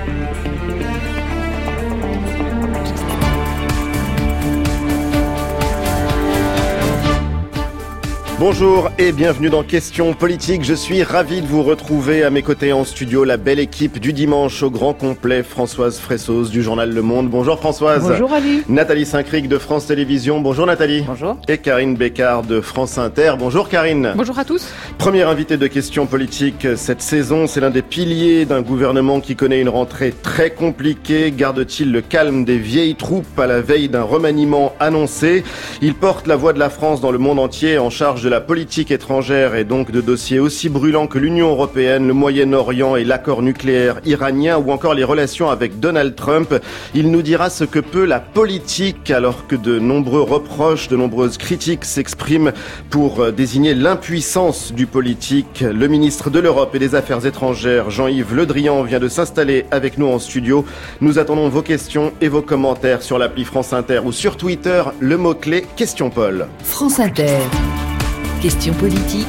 Bonjour et bienvenue dans Questions Politiques. Je suis ravi de vous retrouver à mes côtés en studio, la belle équipe du dimanche au grand complet. Françoise Fressos du journal Le Monde. Bonjour Françoise. Bonjour Ali. Nathalie Saint-Cric de France Télévisions. Bonjour Nathalie. Bonjour. Et Karine Bécard de France Inter. Bonjour Karine. Bonjour à tous. Première invitée de Questions Politiques cette saison. C'est l'un des piliers d'un gouvernement qui connaît une rentrée très compliquée. Garde-t-il le calme des vieilles troupes à la veille d'un remaniement annoncé? Il porte la voix de la France dans le monde entier, en charge de la politique étrangère et donc de dossiers aussi brûlants que l'Union européenne, le Moyen-Orient et l'accord nucléaire iranien ou encore les relations avec Donald Trump. Il nous dira ce que peut la politique alors que de nombreux reproches, de nombreuses critiques s'expriment pour désigner l'impuissance du politique. Le ministre de l'Europe et des Affaires étrangères, Jean-Yves Le Drian, vient de s'installer avec nous en studio. Nous attendons vos questions et vos commentaires sur l'appli France Inter ou sur Twitter, le mot-clé Question Paul. France Inter. Questions politiques,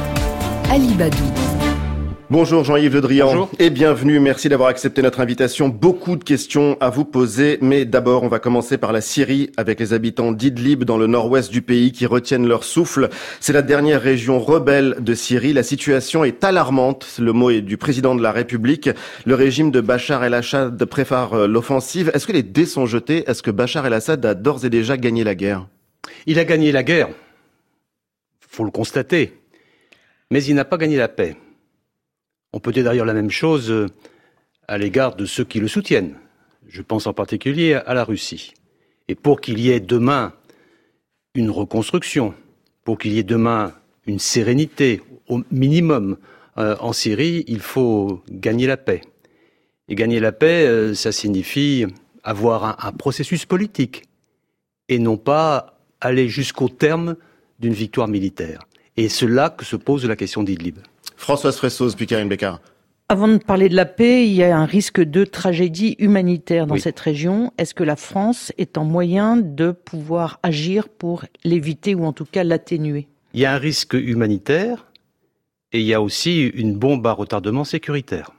Ali Badou. Bonjour Jean-Yves Le Drian. Bonjour. Et bienvenue. Merci d'avoir accepté notre invitation. Beaucoup de questions à vous poser, mais d'abord on va commencer par la Syrie avec les habitants d'Idlib dans le nord-ouest du pays qui retiennent leur souffle. C'est la dernière région rebelle de Syrie. La situation est alarmante. Le mot est du président de la République. Le régime de Bachar el-Assad prépare l'offensive. Est-ce que les dés sont jetés? Est-ce que Bachar el-Assad a d'ores et déjà gagné la guerre? Il a gagné la guerre. Faut le constater. Mais il n'a pas gagné la paix. On peut dire d'ailleurs la même chose à l'égard de ceux qui le soutiennent. Je pense en particulier à la Russie. Et pour qu'il y ait demain une reconstruction, pour qu'il y ait demain une sérénité au minimum en Syrie, il faut gagner la paix. Et gagner la paix, ça signifie avoir un processus politique et non pas aller jusqu'au terme d'une victoire militaire. Et c'est là que se pose la question d'Idlib. Françoise Fressos, puis Karine Bécard. Avant de parler de la paix, il y a un risque de tragédie humanitaire dans cette région. Est-ce que la France est en moyen de pouvoir agir pour l'éviter ou en tout cas l'atténuer? Il y a un risque humanitaire et il y a aussi une bombe à retardement sécuritaire.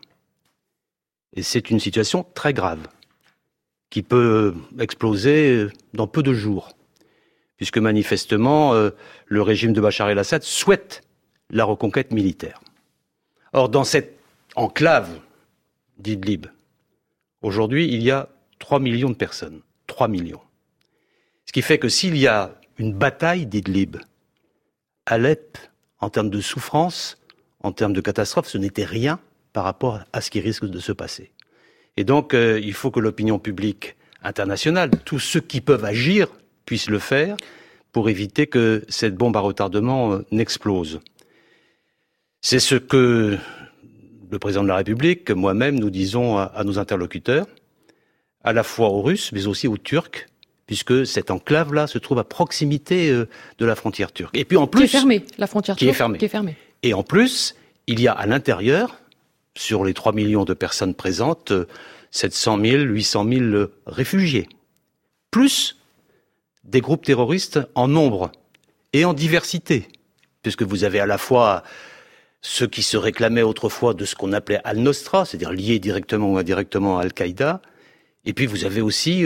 Et c'est une situation très grave qui peut exploser dans peu de jours. Puisque manifestement, le régime de Bachar el-Assad souhaite la reconquête militaire. Or, dans cette enclave d'Idlib, aujourd'hui, il y a 3 millions de personnes. 3 millions. Ce qui fait que s'il y a une bataille d'Idlib, Alep, en termes de souffrance, en termes de catastrophe, ce n'était rien par rapport à ce qui risque de se passer. Et donc, il faut que l'opinion publique internationale, tous ceux qui peuvent agir, puissent le faire pour éviter que cette bombe à retardement n'explose. C'est ce que le président de la République, que moi-même, nous disons à nos interlocuteurs, à la fois aux Russes, mais aussi aux Turcs, puisque cette enclave-là se trouve à proximité de la frontière turque. Et puis en plus, qui est fermée, la frontière turque qui est fermée. Et en plus, il y a à l'intérieur, sur les 3 millions de personnes présentes, 700 000, 800 000 réfugiés. Plus des groupes terroristes en nombre et en diversité, puisque vous avez à la fois ceux qui se réclamaient autrefois de ce qu'on appelait Al-Nosra, c'est-à-dire liés directement ou indirectement à Al-Qaïda, et puis vous avez aussi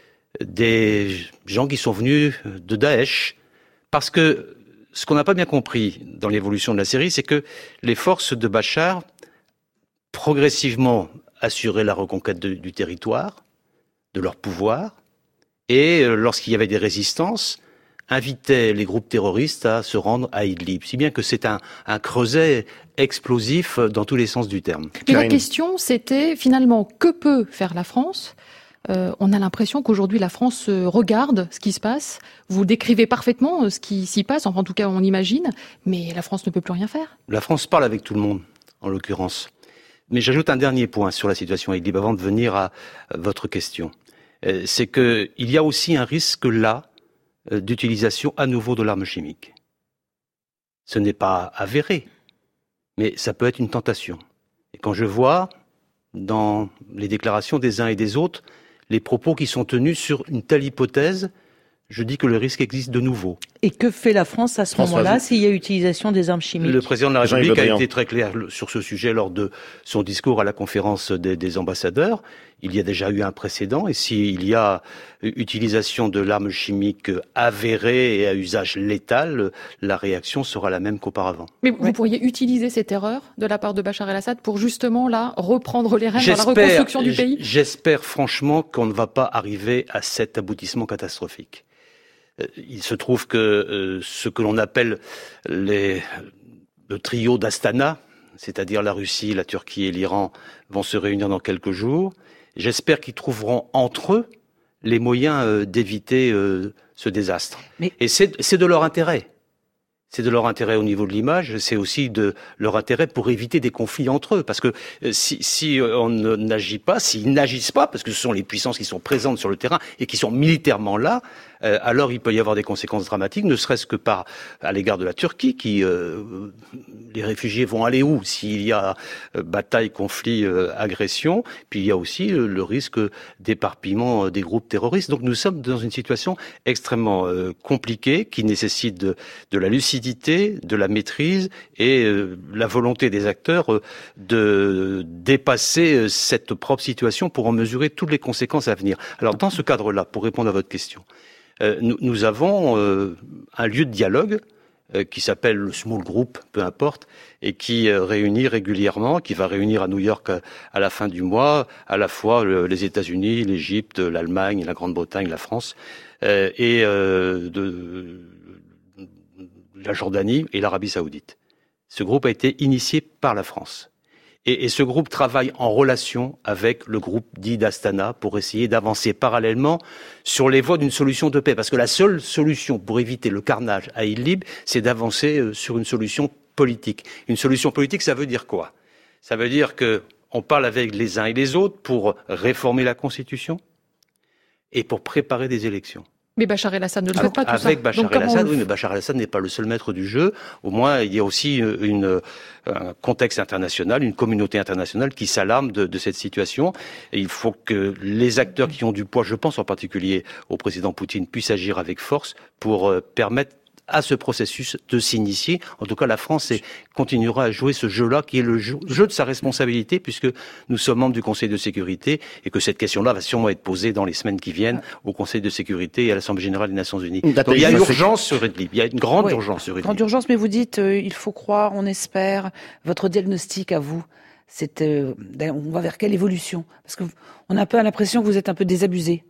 des gens qui sont venus de Daesh, parce que ce qu'on n'a pas bien compris dans l'évolution de la Syrie, c'est que les forces de Bachar progressivement assuraient la reconquête du territoire, de leur pouvoir, et lorsqu'il y avait des résistances, invitaient les groupes terroristes à se rendre à Idlib. Si bien que c'est un creuset explosif dans tous les sens du terme. Et la question, c'était finalement, que peut faire la France ? On a l'impression qu'aujourd'hui, la France regarde ce qui se passe. Vous décrivez parfaitement ce qui s'y passe, enfin en tout cas on imagine, mais la France ne peut plus rien faire. La France parle avec tout le monde, en l'occurrence. Mais j'ajoute un dernier point sur la situation à Idlib avant de venir à votre question. C'est qu'il y a aussi un risque là d'utilisation à nouveau de l'arme chimique. Ce n'est pas avéré, mais ça peut être une tentation. Et quand je vois dans les déclarations des uns et des autres les propos qui sont tenus sur une telle hypothèse, je dis que le risque existe de nouveau. Et que fait la France à ce moment-là s'il y a utilisation des armes chimiques? Le président de la République a été très clair sur ce sujet lors de son discours à la conférence des ambassadeurs. Il y a déjà eu un précédent et s'il y a utilisation de l'arme chimique avérée et à usage létal, la réaction sera la même qu'auparavant. Mais vous pourriez utiliser cette erreur de la part de Bachar el-Assad pour justement là reprendre les rênes dans la reconstruction du pays? J'espère franchement qu'on ne va pas arriver à cet aboutissement catastrophique. Il se trouve que ce que l'on appelle le trio d'Astana, c'est-à-dire la Russie, la Turquie et l'Iran, vont se réunir dans quelques jours. J'espère qu'ils trouveront entre eux les moyens d'éviter ce désastre. Et c'est de leur intérêt. C'est de leur intérêt au niveau de l'image, c'est aussi de leur intérêt pour éviter des conflits entre eux. Parce que si on n'agit pas, s'ils n'agissent pas, parce que ce sont les puissances qui sont présentes sur le terrain et qui sont militairement là, alors il peut y avoir des conséquences dramatiques, ne serait-ce que à l'égard de la Turquie, qui les réfugiés vont aller où s'il y a bataille, conflit, agression. Puis il y a aussi le risque d'éparpillement des groupes terroristes. Donc nous sommes dans une situation extrêmement compliquée qui nécessite de la lucidité, de la maîtrise et la volonté des acteurs de dépasser cette propre situation pour en mesurer toutes les conséquences à venir. Alors dans ce cadre-là, pour répondre à votre question, nous avons un lieu de dialogue qui s'appelle le Small Group, peu importe, et qui réunit régulièrement, qui va réunir à New York à la fin du mois, à la fois les États-Unis, l'Égypte, l'Allemagne, la Grande-Bretagne, la France, et la Jordanie et l'Arabie Saoudite. Ce groupe a été initié par la France. Et ce groupe travaille en relation avec le groupe dit d'Astana pour essayer d'avancer parallèlement sur les voies d'une solution de paix. Parce que la seule solution pour éviter le carnage à Idlib, c'est d'avancer sur une solution politique. Une solution politique, ça veut dire quoi? Ça veut dire que on parle avec les uns et les autres pour réformer la Constitution et pour préparer des élections. Mais Bachar el-Assad ne le fait pas tout ça. Avec Bachar el-Assad, oui, mais Bachar el-Assad n'est pas le seul maître du jeu. Au moins, il y a aussi un contexte international, une communauté internationale qui s'alarme de cette situation. Et il faut que les acteurs qui ont du poids, je pense en particulier au président Poutine, puissent agir avec force pour permettre à ce processus de s'initier. En tout cas, la France continuera à jouer ce jeu-là, qui est le jeu de sa responsabilité, puisque nous sommes membres du Conseil de sécurité et que cette question-là va sûrement être posée dans les semaines qui viennent au Conseil de sécurité et à l'Assemblée générale des Nations Unies. Donc il y a urgence sur Idlib. Il y a une grande urgence sur Idlib. Grande urgence, mais vous dites il faut croire, on espère. Votre diagnostic à vous, c'est on va vers quelle évolution? Parce que on a un peu l'impression que vous êtes un peu désabusé.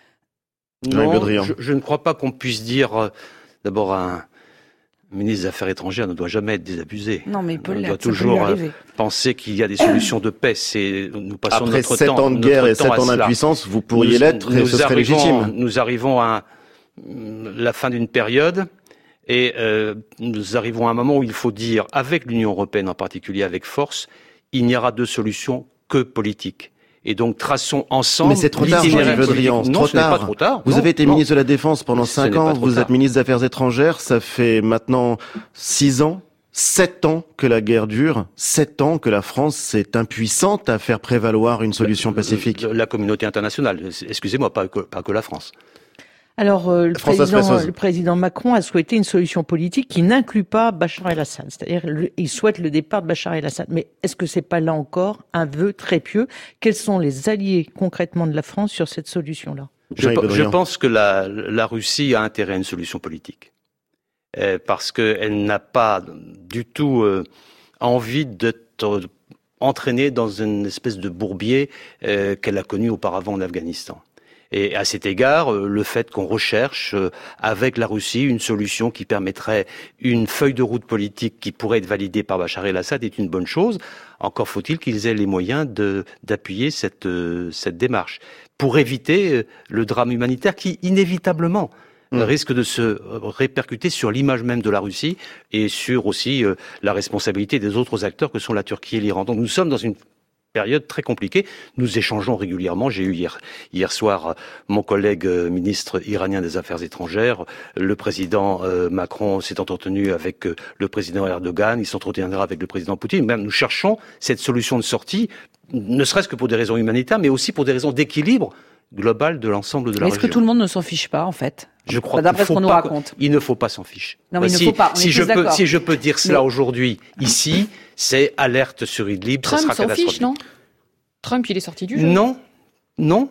Non, je ne crois pas qu'on puisse dire. D'abord, un ministre des Affaires étrangères ne doit jamais être désabusé. Non, mais on doit toujours penser qu'il y a des solutions de paix. Nous passons après notre 7 ans de guerre et 7 ans d'impuissance, vous pourriez l'être et ce serait légitime. Nous arrivons à la fin d'une période et nous arrivons à un moment où il faut dire, avec l'Union européenne en particulier, avec force, il n'y aura de solution que politique. Et donc, traçons ensemble. Mais c'est trop tard, Jean-Yves Le Drian. Non, ce n'est pas trop tard. Vous avez été ministre de la Défense pendant 5 ans. Vous êtes ministre des Affaires étrangères. Ça fait maintenant 6 ans, 7 ans que la guerre dure. 7 ans que la France est impuissante à faire prévaloir une solution pacifique. La communauté internationale. Excusez-moi, pas que la France. Alors, le président Macron a souhaité une solution politique qui n'inclut pas Bachar el-Assad. C'est-à-dire, il souhaite le départ de Bachar el-Assad. Mais est-ce que c'est pas là encore un vœu très pieux? Quels sont les alliés concrètement de la France sur cette solution-là? Je pense que la Russie a intérêt à une solution politique. Parce qu'elle n'a pas du tout envie d'être entraînée dans une espèce de bourbier qu'elle a connu auparavant en Afghanistan. Et à cet égard, le fait qu'on recherche avec la Russie une solution qui permettrait une feuille de route politique qui pourrait être validée par Bachar el-Assad est une bonne chose. Encore faut-il qu'ils aient les moyens d'appuyer cette démarche pour éviter le drame humanitaire qui, inévitablement, risque de se répercuter sur l'image même de la Russie et sur aussi la responsabilité des autres acteurs que sont la Turquie et l'Iran. Donc nous sommes dans une période très compliquée. Nous échangeons régulièrement. J'ai eu hier soir mon collègue ministre iranien des Affaires étrangères. Le président Macron s'est entretenu avec le président Erdogan. Il s'entretiendra avec le président Poutine. Même nous cherchons cette solution de sortie, ne serait-ce que pour des raisons humanitaires, mais aussi pour des raisons d'équilibre globale de l'ensemble de la région. Est-ce que tout le monde ne s'en fiche pas, en fait? Je crois d'après ce qu'on nous raconte. Il ne faut pas s'en ficher. Non, mais il ne faut pas. Si je peux dire cela aujourd'hui, ici, c'est alerte sur Idlib, ça sera catastrophique. Trump s'en fiche, non? Trump, il est sorti du jeu. Non. Non.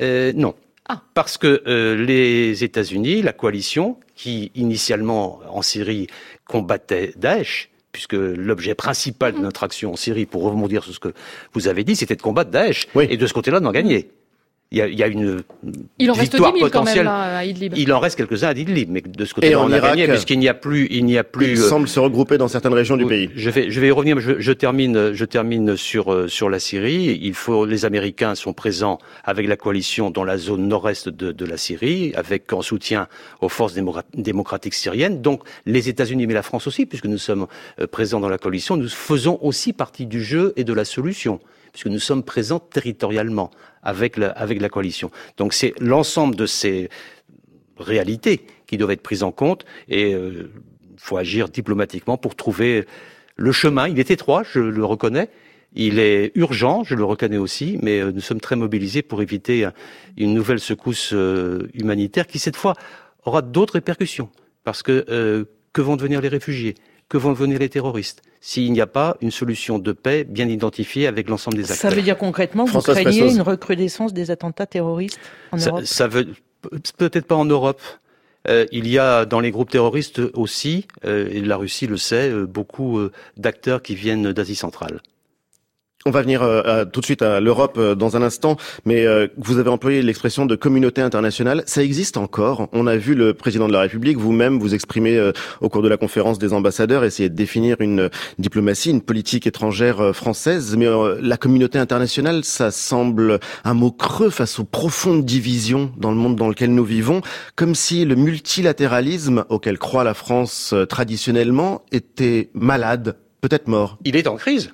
Ah. Parce que les États-Unis, la coalition, qui initialement en Syrie combattait Daesh, puisque l'objet principal de notre action en Syrie, pour rebondir sur ce que vous avez dit, c'était de combattre Daesh, et de ce côté-là, d'en gagner. Il y a une il en reste victoire 10 000 potentielle. Quand même, là, à Idlib. Il en reste quelques-uns à Idlib, mais de ce côté-là, on a Irak, gagné, puisqu'il n'y a plus. Ils semblent se regrouper dans certaines régions du pays. Je vais y revenir, mais je termine sur la Syrie. Les Américains sont présents avec la coalition dans la zone nord-est de la Syrie, avec en soutien aux forces démocratiques syriennes. Donc, les États-Unis, mais la France aussi, puisque nous sommes présents dans la coalition, nous faisons aussi partie du jeu et de la solution, puisque nous sommes présents territorialement avec la coalition. Donc c'est l'ensemble de ces réalités qui doivent être prises en compte et il faut agir diplomatiquement pour trouver le chemin. Il est étroit, je le reconnais. Il est urgent, je le reconnais aussi, mais nous sommes très mobilisés pour éviter une nouvelle secousse humanitaire qui, cette fois, aura d'autres répercussions. Parce que vont devenir les réfugiés ? Que vont devenir les terroristes s'il n'y a pas une solution de paix bien identifiée avec l'ensemble des acteurs? Ça veut dire concrètement que vous craignez une recrudescence des attentats terroristes en Europe? Ça veut peut-être pas en Europe. Il y a dans les groupes terroristes aussi, et la Russie le sait, beaucoup d'acteurs qui viennent d'Asie centrale. On va venir tout de suite à l'Europe dans un instant, mais vous avez employé l'expression de communauté internationale. Ça existe encore. On a vu le président de la République, vous-même, vous exprimer au cours de la conférence des ambassadeurs, essayer de définir une diplomatie, une politique étrangère française. Mais la communauté internationale, ça semble un mot creux face aux profondes divisions dans le monde dans lequel nous vivons, comme si le multilatéralisme auquel croit la France traditionnellement était malade, peut-être mort. Il est en crise.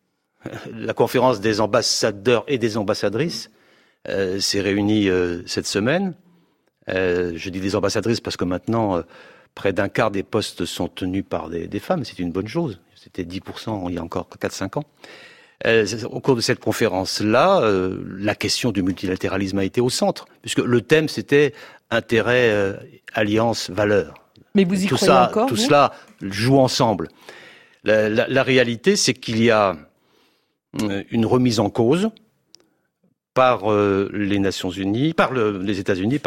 La conférence des ambassadeurs et des ambassadrices s'est réunie cette semaine. Je dis des ambassadrices parce que maintenant, près d'un quart des postes sont tenus par des femmes. C'est une bonne chose. C'était 10% il y a encore 4-5 ans. Au cours de cette conférence-là, la question du multilatéralisme a été au centre, puisque le thème, c'était intérêt, alliance, valeurs. Mais vous y croyez encore, tout cela joue ensemble. La réalité, c'est qu'il y a une remise en cause par les Nations Unies, par les États-Unis,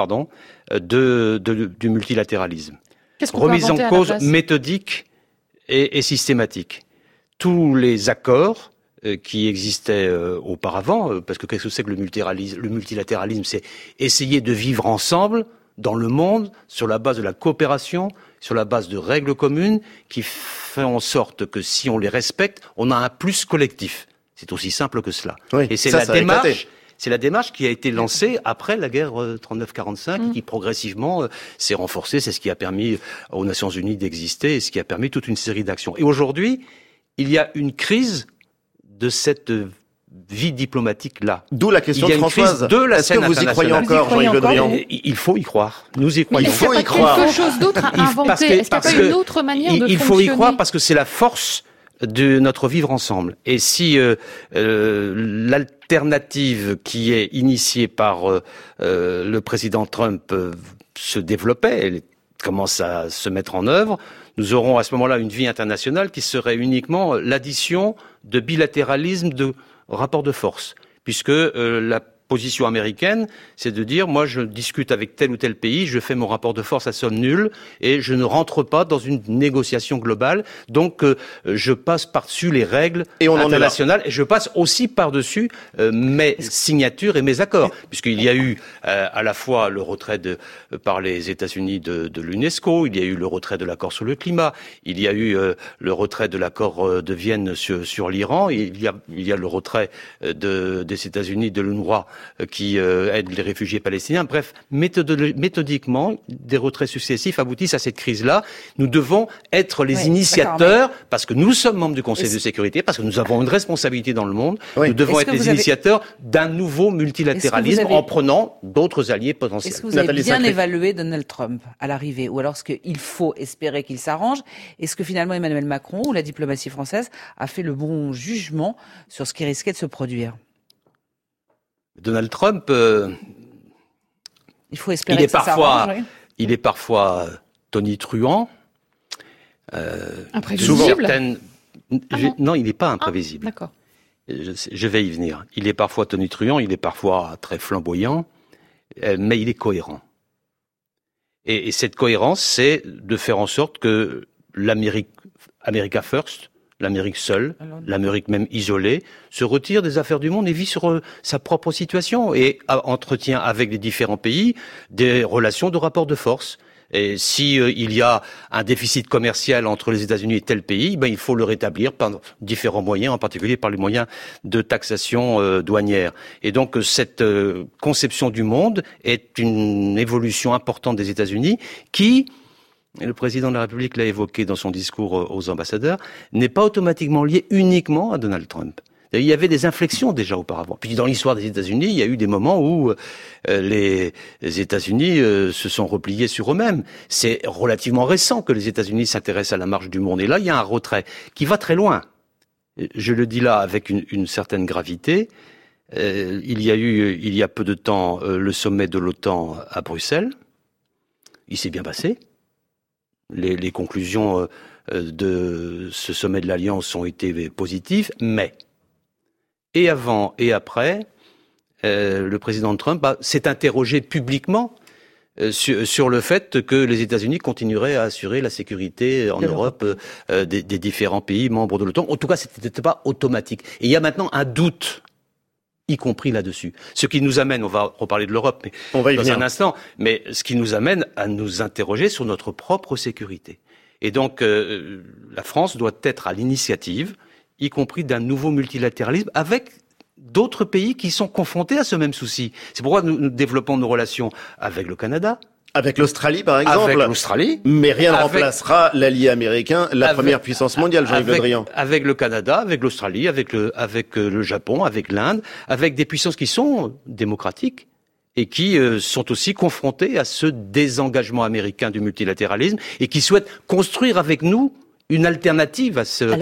du multilatéralisme. Remise en cause méthodique et systématique. Tous les accords qui existaient auparavant, parce que qu'est-ce que c'est que le multilatéralisme? C'est essayer de vivre ensemble dans le monde sur la base de la coopération, sur la base de règles communes qui font en sorte que si on les respecte, on a un plus collectif. C'est aussi simple que cela. Oui, et c'est la démarche qui a été lancée après la guerre 39-45 et qui progressivement s'est renforcée. C'est ce qui a permis aux Nations Unies d'exister et ce qui a permis toute une série d'actions. Et aujourd'hui, il y a une crise de cette vie diplomatique-là. D'où la question de Françoise. Est-ce que vous y croyez encore, Jean-Yves Le Drian? Il faut y croire. Nous y croyons. Il faut y croire. Quelque chose d'autre à inventer. Est-ce qu'il n'y a pas une autre manière de fonctionner? Il faut y croire parce que c'est la force de notre vivre ensemble. Et si l'alternative qui est initiée par le président Trump se développait, elle commence à se mettre en œuvre, nous aurons à ce moment-là une vie internationale qui serait uniquement l'addition de bilatéralisme, de rapports de force. Puisque la position américaine, c'est de dire, moi je discute avec tel ou tel pays, je fais mon rapport de force à somme nulle et je ne rentre pas dans une négociation globale. Donc je passe par-dessus les règles internationales et je passe aussi par-dessus mes signatures et mes accords. Puisqu'il y a eu à la fois le retrait par les États-Unis de l'UNESCO, il y a eu le retrait de l'accord sur le climat, il y a eu le retrait de l'accord de Vienne sur l'Iran, il y a le retrait des États-Unis de l'UNRWA qui aide les réfugiés palestiniens. Bref, méthodiquement, des retraits successifs aboutissent à cette crise-là. Nous devons être les initiateurs, parce que nous sommes membres du Conseil de sécurité, parce que nous avons une responsabilité dans le monde. Oui. Nous devons être les initiateurs d'un nouveau multilatéralisme en prenant d'autres alliés potentiels. Est-ce que vous avez bien évalué Donald Trump à l'arrivée, ou alors est-ce qu'il faut espérer qu'il s'arrange? Est-ce que finalement Emmanuel Macron ou la diplomatie française a fait le bon jugement sur ce qui risquait de se produire? Donald Trump Il faut espérer que ça s'arrange. Oui. Il est parfois tonitruant. Imprévisible. Non, il n'est pas imprévisible. D'accord. Je vais y venir. Il est parfois tonitruant, il est parfois très flamboyant, mais il est cohérent. Et cette cohérence, c'est de faire en sorte que America First, l'Amérique seule, l'Amérique même isolée, se retire des affaires du monde et vit sur sa propre situation et entretient avec les différents pays des relations de rapport de force. Et si il y a un déficit commercial entre les États-Unis et tel pays, il faut le rétablir par différents moyens, en particulier par les moyens de taxation douanière. Et donc cette conception du monde est une évolution importante des États-Unis qui, le président de la République l'a évoqué dans son discours aux ambassadeurs, n'est pas automatiquement liée uniquement à Donald Trump. Il y avait des inflexions déjà auparavant. Puis dans l'histoire des États-Unis, il y a eu des moments où les États-Unis se sont repliés sur eux-mêmes. C'est relativement récent que les États-Unis s'intéressent à la marche du monde. Et là, il y a un retrait qui va très loin. Je le dis là avec une certaine gravité. Il y a peu de temps, le sommet de l'OTAN à Bruxelles. Il s'est bien passé. Les conclusions de ce sommet de l'Alliance ont été positives, mais et avant et après, le président Trump s'est interrogé publiquement sur le fait que les États-Unis continueraient à assurer la sécurité en Europe des différents pays membres de l'OTAN. En tout cas, c'était pas automatique. Et il y a maintenant un doute, y compris là-dessus. Ce qui nous amène, on va reparler de l'Europe, mais on va y venir un instant, mais ce qui nous amène à nous interroger sur notre propre sécurité. Et donc, la France doit être à l'initiative, y compris d'un nouveau multilatéralisme, avec d'autres pays qui sont confrontés à ce même souci. C'est pourquoi nous développons nos relations avec le Canada. Avec l'Australie, par exemple. Avec l'Australie. Mais rien ne remplacera l'allié américain, première puissance mondiale, Jean-Yves Le Drian. Avec le Canada, avec l'Australie, avec le Japon, avec l'Inde, avec des puissances qui sont démocratiques et qui sont aussi confrontées à ce désengagement américain du multilatéralisme et qui souhaitent construire avec nous une alternative à cette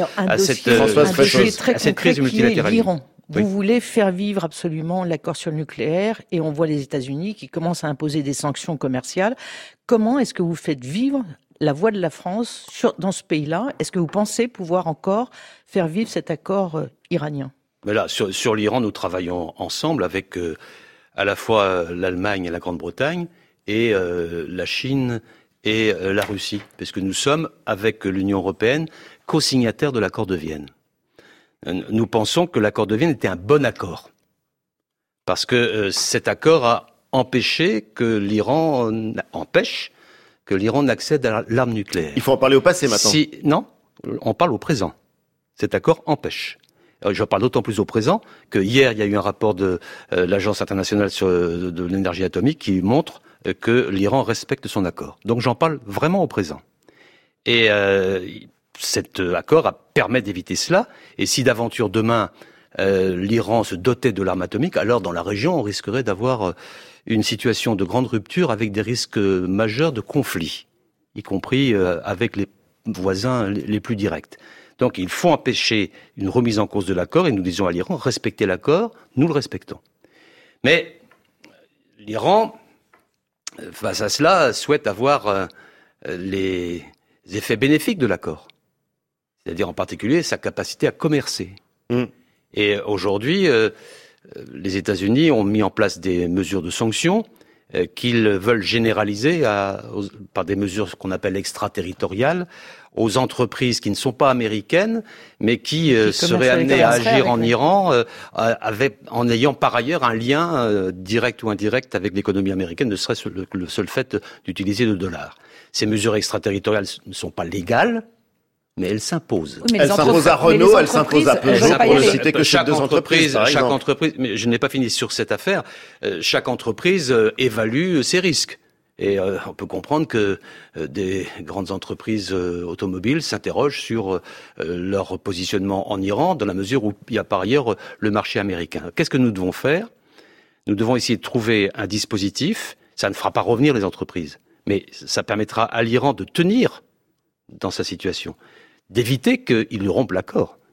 crise du multilatéralisme. Vous voulez faire vivre absolument l'accord sur le nucléaire et on voit les États-Unis qui commencent à imposer des sanctions commerciales. Comment est-ce que vous faites vivre la voix de la France dans ce pays-là? Est-ce que vous pensez pouvoir encore faire vivre cet accord iranien? Mais là, sur l'Iran, nous travaillons ensemble avec à la fois l'Allemagne et la Grande-Bretagne et la Chine et la Russie, parce que nous sommes, avec l'Union européenne, co-signataires de l'accord de Vienne. Nous pensons que l'accord de Vienne était un bon accord, parce que cet accord a empêché que l'Iran n'accède à l'arme nucléaire. Il faut en parler au passé maintenant. Non, on parle au présent. Cet accord empêche. Je parle d'autant plus au présent que hier, il y a eu un rapport de l'Agence internationale de l'énergie atomique qui montre que l'Iran respecte son accord. Donc j'en parle vraiment au présent. Et cet accord permet d'éviter cela. Et si d'aventure demain, l'Iran se dotait de l'arme atomique, alors dans la région, on risquerait d'avoir une situation de grande rupture avec des risques majeurs de conflit, y compris avec les voisins les plus directs. Donc il faut empêcher une remise en cause de l'accord et nous disons à l'Iran, respectez l'accord, nous le respectons. Mais l'Iran, face à cela, souhaite avoir les effets bénéfiques de l'accord. C'est-à-dire en particulier sa capacité à commercer. Et aujourd'hui, les États-Unis ont mis en place des mesures de sanctions qu'ils veulent généraliser par des mesures qu'on appelle extraterritoriales aux entreprises qui ne sont pas américaines, mais qui seraient amenées à agir en Iran en ayant par ailleurs un lien direct ou indirect avec l'économie américaine, ne serait-ce le seul fait d'utiliser le dollar. Ces mesures extraterritoriales ne sont pas légales, mais elles s'imposent. Oui, elles s'imposent à Renault, elles s'imposent à Peugeot, pour ne citer que ces deux entreprises, par exemple. Chaque entreprise, mais je n'ai pas fini sur cette affaire, chaque entreprise évalue ses risques. Et on peut comprendre que des grandes entreprises automobiles s'interrogent sur leur positionnement en Iran, dans la mesure où il y a par ailleurs le marché américain. Qu'est-ce que nous devons faire? Nous devons essayer de trouver un dispositif. Ça ne fera pas revenir les entreprises, mais ça permettra à l'Iran de tenir dans sa situation, d'éviter qu'il ne rompe l'accord.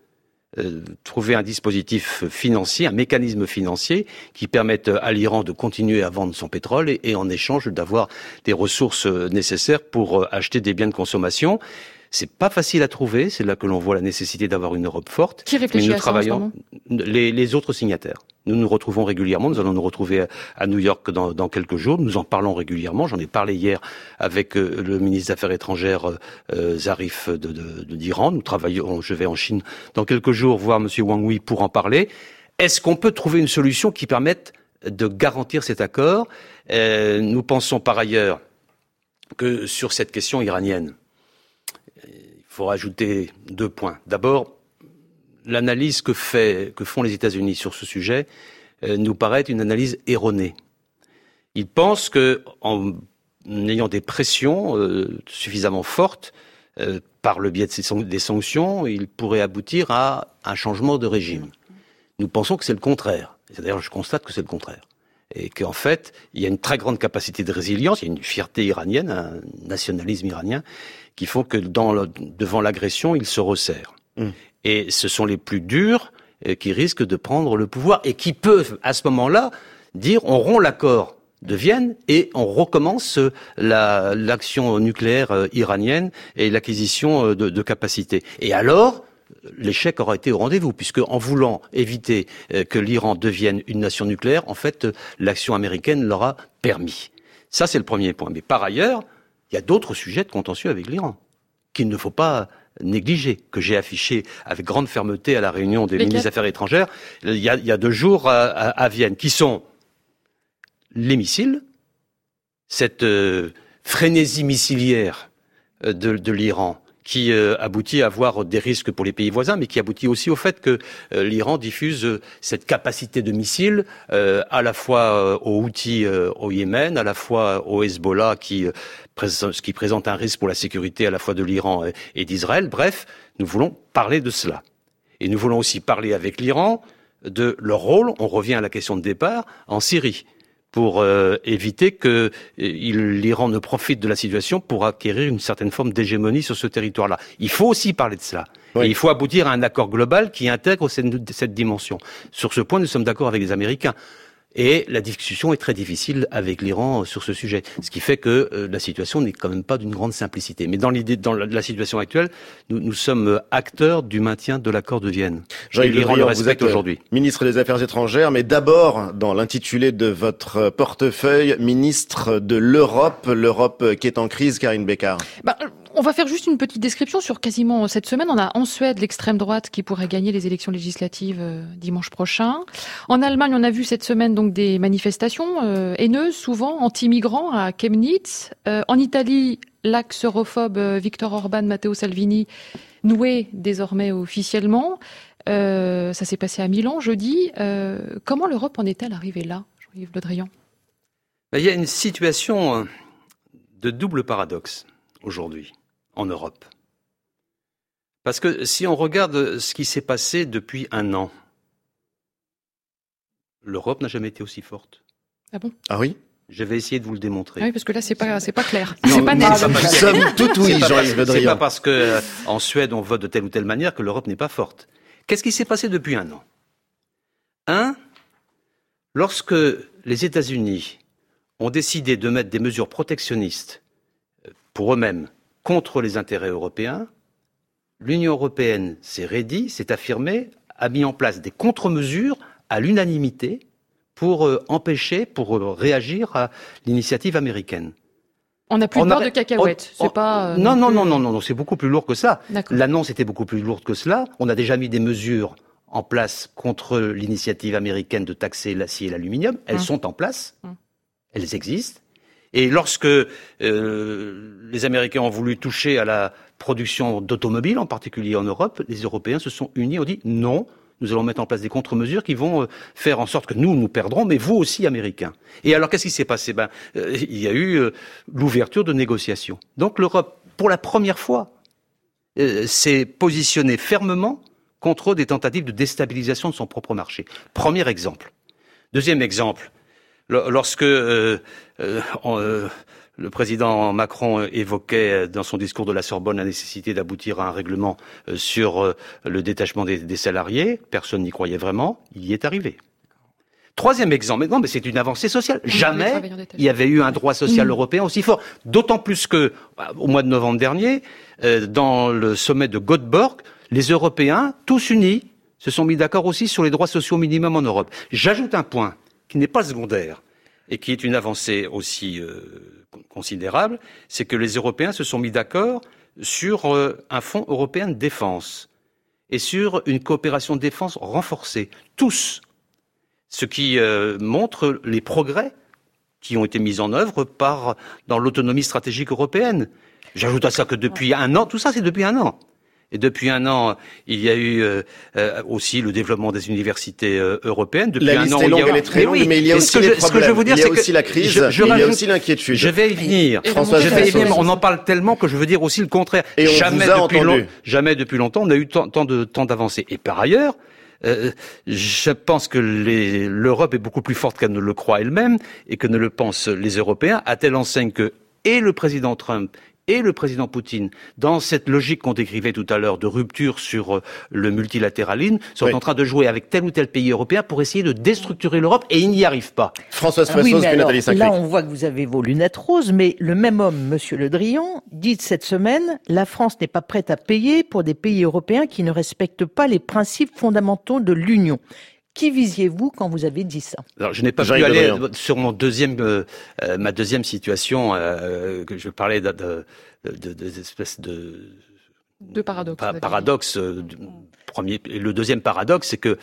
trouver un dispositif financier, un mécanisme financier qui permette à l'Iran de continuer à vendre son pétrole et en échange d'avoir des ressources nécessaires pour acheter des biens de consommation. C'est pas facile à trouver, c'est là que l'on voit la nécessité d'avoir une Europe forte. Qui réfléchit à ça en ce moment ? Les autres signataires. Nous nous retrouvons régulièrement, nous allons nous retrouver à New York dans quelques jours, nous en parlons régulièrement, j'en ai parlé hier avec le ministre des Affaires étrangères Zarif d'Iran, je vais en Chine dans quelques jours voir M. Wang Yi pour en parler. Est-ce qu'on peut trouver une solution qui permette de garantir cet accord ? Nous pensons par ailleurs que sur cette question iranienne, il faut rajouter 2 points. D'abord, l'analyse que font les États-Unis sur ce sujet nous paraît une analyse erronée. Ils pensent que, en ayant des pressions suffisamment fortes par le biais des sanctions, ils pourraient aboutir à un changement de régime. Nous pensons que c'est le contraire. C'est-à-dire, je constate que c'est le contraire. Et qu'en fait, il y a une très grande capacité de résilience, il y a une fierté iranienne, un nationalisme iranien, qui font que devant l'agression, ils se resserrent. Et ce sont les plus durs qui risquent de prendre le pouvoir et qui peuvent, à ce moment-là, dire on rompt l'accord de Vienne et on recommence l'action nucléaire iranienne et l'acquisition de capacités. Et alors, l'échec aura été au rendez-vous, puisque en voulant éviter que l'Iran devienne une nation nucléaire, en fait, l'action américaine l'aura permis. Ça, c'est le premier point. Mais par ailleurs, il y a d'autres sujets de contentieux avec l'Iran qu'il ne faut pas négliger, que j'ai affiché avec grande fermeté à la réunion des ministres des Affaires étrangères il y a 2 jours à Vienne, qui sont les missiles, cette frénésie missilière de l'Iran, qui aboutit à avoir des risques pour les pays voisins, mais qui aboutit aussi au fait que l'Iran diffuse cette capacité de missiles à la fois aux Houthis au Yémen, à la fois au Hezbollah qui présente un risque pour la sécurité à la fois de l'Iran et d'Israël. Bref, nous voulons parler de cela. Et nous voulons aussi parler avec l'Iran de leur rôle, on revient à la question de départ, en Syrie, pour éviter que l'Iran ne profite de la situation pour acquérir une certaine forme d'hégémonie sur ce territoire-là. Il faut aussi parler de cela. Oui. Et il faut aboutir à un accord global qui intègre cette dimension. Sur ce point, nous sommes d'accord avec les Américains. Et la discussion est très difficile avec l'Iran sur ce sujet. Ce qui fait que la situation n'est quand même pas d'une grande simplicité. Mais dans la situation actuelle, nous sommes acteurs du maintien de l'accord de Vienne. Et l'Iran le respecte aujourd'hui. Ministre des Affaires étrangères, mais d'abord, dans l'intitulé de votre portefeuille, ministre de l'Europe qui est en crise, Karine Bécard. On va faire juste une petite description sur quasiment cette semaine. On a en Suède l'extrême droite qui pourrait gagner les élections législatives dimanche prochain. En Allemagne, on a vu cette semaine donc des manifestations haineuses, souvent anti-migrants à Chemnitz. En Italie, l'axe-europhobe Viktor Orban, Matteo Salvini, noué désormais officiellement. Ça s'est passé à Milan jeudi. Comment l'Europe en est-elle arrivée là, Jean-Yves Le Drian ? Il y a une situation de double paradoxe aujourd'hui en Europe. Parce que si on regarde ce qui s'est passé depuis 1 an, l'Europe n'a jamais été aussi forte. Ah bon ? Ah oui ? Je vais essayer de vous le démontrer. Oui, parce que là, c'est pas clair. Non, c'est pas net. Nous sommes tout oui, Jean-Yves Le Drian. C'est pas parce que en Suède on vote de telle ou telle manière que l'Europe n'est pas forte. Qu'est-ce qui s'est passé depuis 1 an ? Lorsque les États-Unis ont décidé de mettre des mesures protectionnistes pour eux-mêmes contre les intérêts européens, l'Union européenne s'est raidie, s'est affirmée, a mis en place des contre-mesures à l'unanimité pour empêcher, pour réagir à l'initiative américaine. On n'a plus peur de cacahuètes. C'est pas. Non, c'est beaucoup plus lourd que ça. D'accord. L'annonce était beaucoup plus lourde que cela. On a déjà mis des mesures en place contre l'initiative américaine de taxer l'acier et l'aluminium. Elles sont en place. Elles existent. Et lorsque les Américains ont voulu toucher à la production d'automobiles, en particulier en Europe, les Européens se sont unis et ont dit non, nous allons mettre en place des contre-mesures qui vont faire en sorte que nous perdrons, mais vous aussi, Américains. Et alors, qu'est-ce qui s'est passé ? Il y a eu l'ouverture de négociations. Donc l'Europe, pour la première fois, s'est positionnée fermement contre des tentatives de déstabilisation de son propre marché. Premier exemple. Deuxième exemple. Lorsque Le président Macron évoquait dans son discours de la Sorbonne la nécessité d'aboutir à un règlement sur le détachement des salariés. Personne n'y croyait vraiment. Il y est arrivé. Troisième exemple, mais c'est une avancée sociale. Jamais il y avait eu un droit social européen aussi fort. D'autant plus que, au mois de novembre dernier, dans le sommet de Göteborg, les Européens, tous unis, se sont mis d'accord aussi sur les droits sociaux minimums en Europe. J'ajoute un point qui n'est pas secondaire et qui est une avancée aussi considérable, c'est que les Européens se sont mis d'accord sur un fonds européen de défense et sur une coopération de défense renforcée. Tous. Ce qui montre les progrès qui ont été mis en œuvre dans l'autonomie stratégique européenne. J'ajoute à ça que depuis un an, tout ça c'est depuis un an. Et depuis un an, il y a eu aussi le développement des universités européennes. Depuis la liste est longue, elle est très longue, mais il y a aussi des problèmes. Ce que je veux dire, il y a aussi la crise, il y a aussi l'inquiétude. Je vais y venir. On en parle tellement que je veux dire aussi le contraire. Et jamais depuis longtemps, on a eu tant d'avancées. Et par ailleurs, je pense que l'Europe est beaucoup plus forte qu'elle ne le croit elle-même et que ne le pensent les Européens, à telle enseigne que et le président Trump et le président Poutine, dans cette logique qu'on décrivait tout à l'heure de rupture sur le multilatéralisme, sont en train de jouer avec tel ou tel pays européen pour essayer de déstructurer l'Europe, et ils n'y arrivent pas. Françoise Fressoz, puis Nathalie Sacré. Là, on voit que vous avez vos lunettes roses, mais le même homme, Monsieur Le Drian, dit cette semaine, la France n'est pas prête à payer pour des pays européens qui ne respectent pas les principes fondamentaux de l'Union. Qui visiez-vous quand vous avez dit ça? Alors, je n'ai pas pu aller sur ma deuxième situation, que je parlais d'espèce de paradoxe. Paradoxe. Premier, et le deuxième paradoxe, c'est que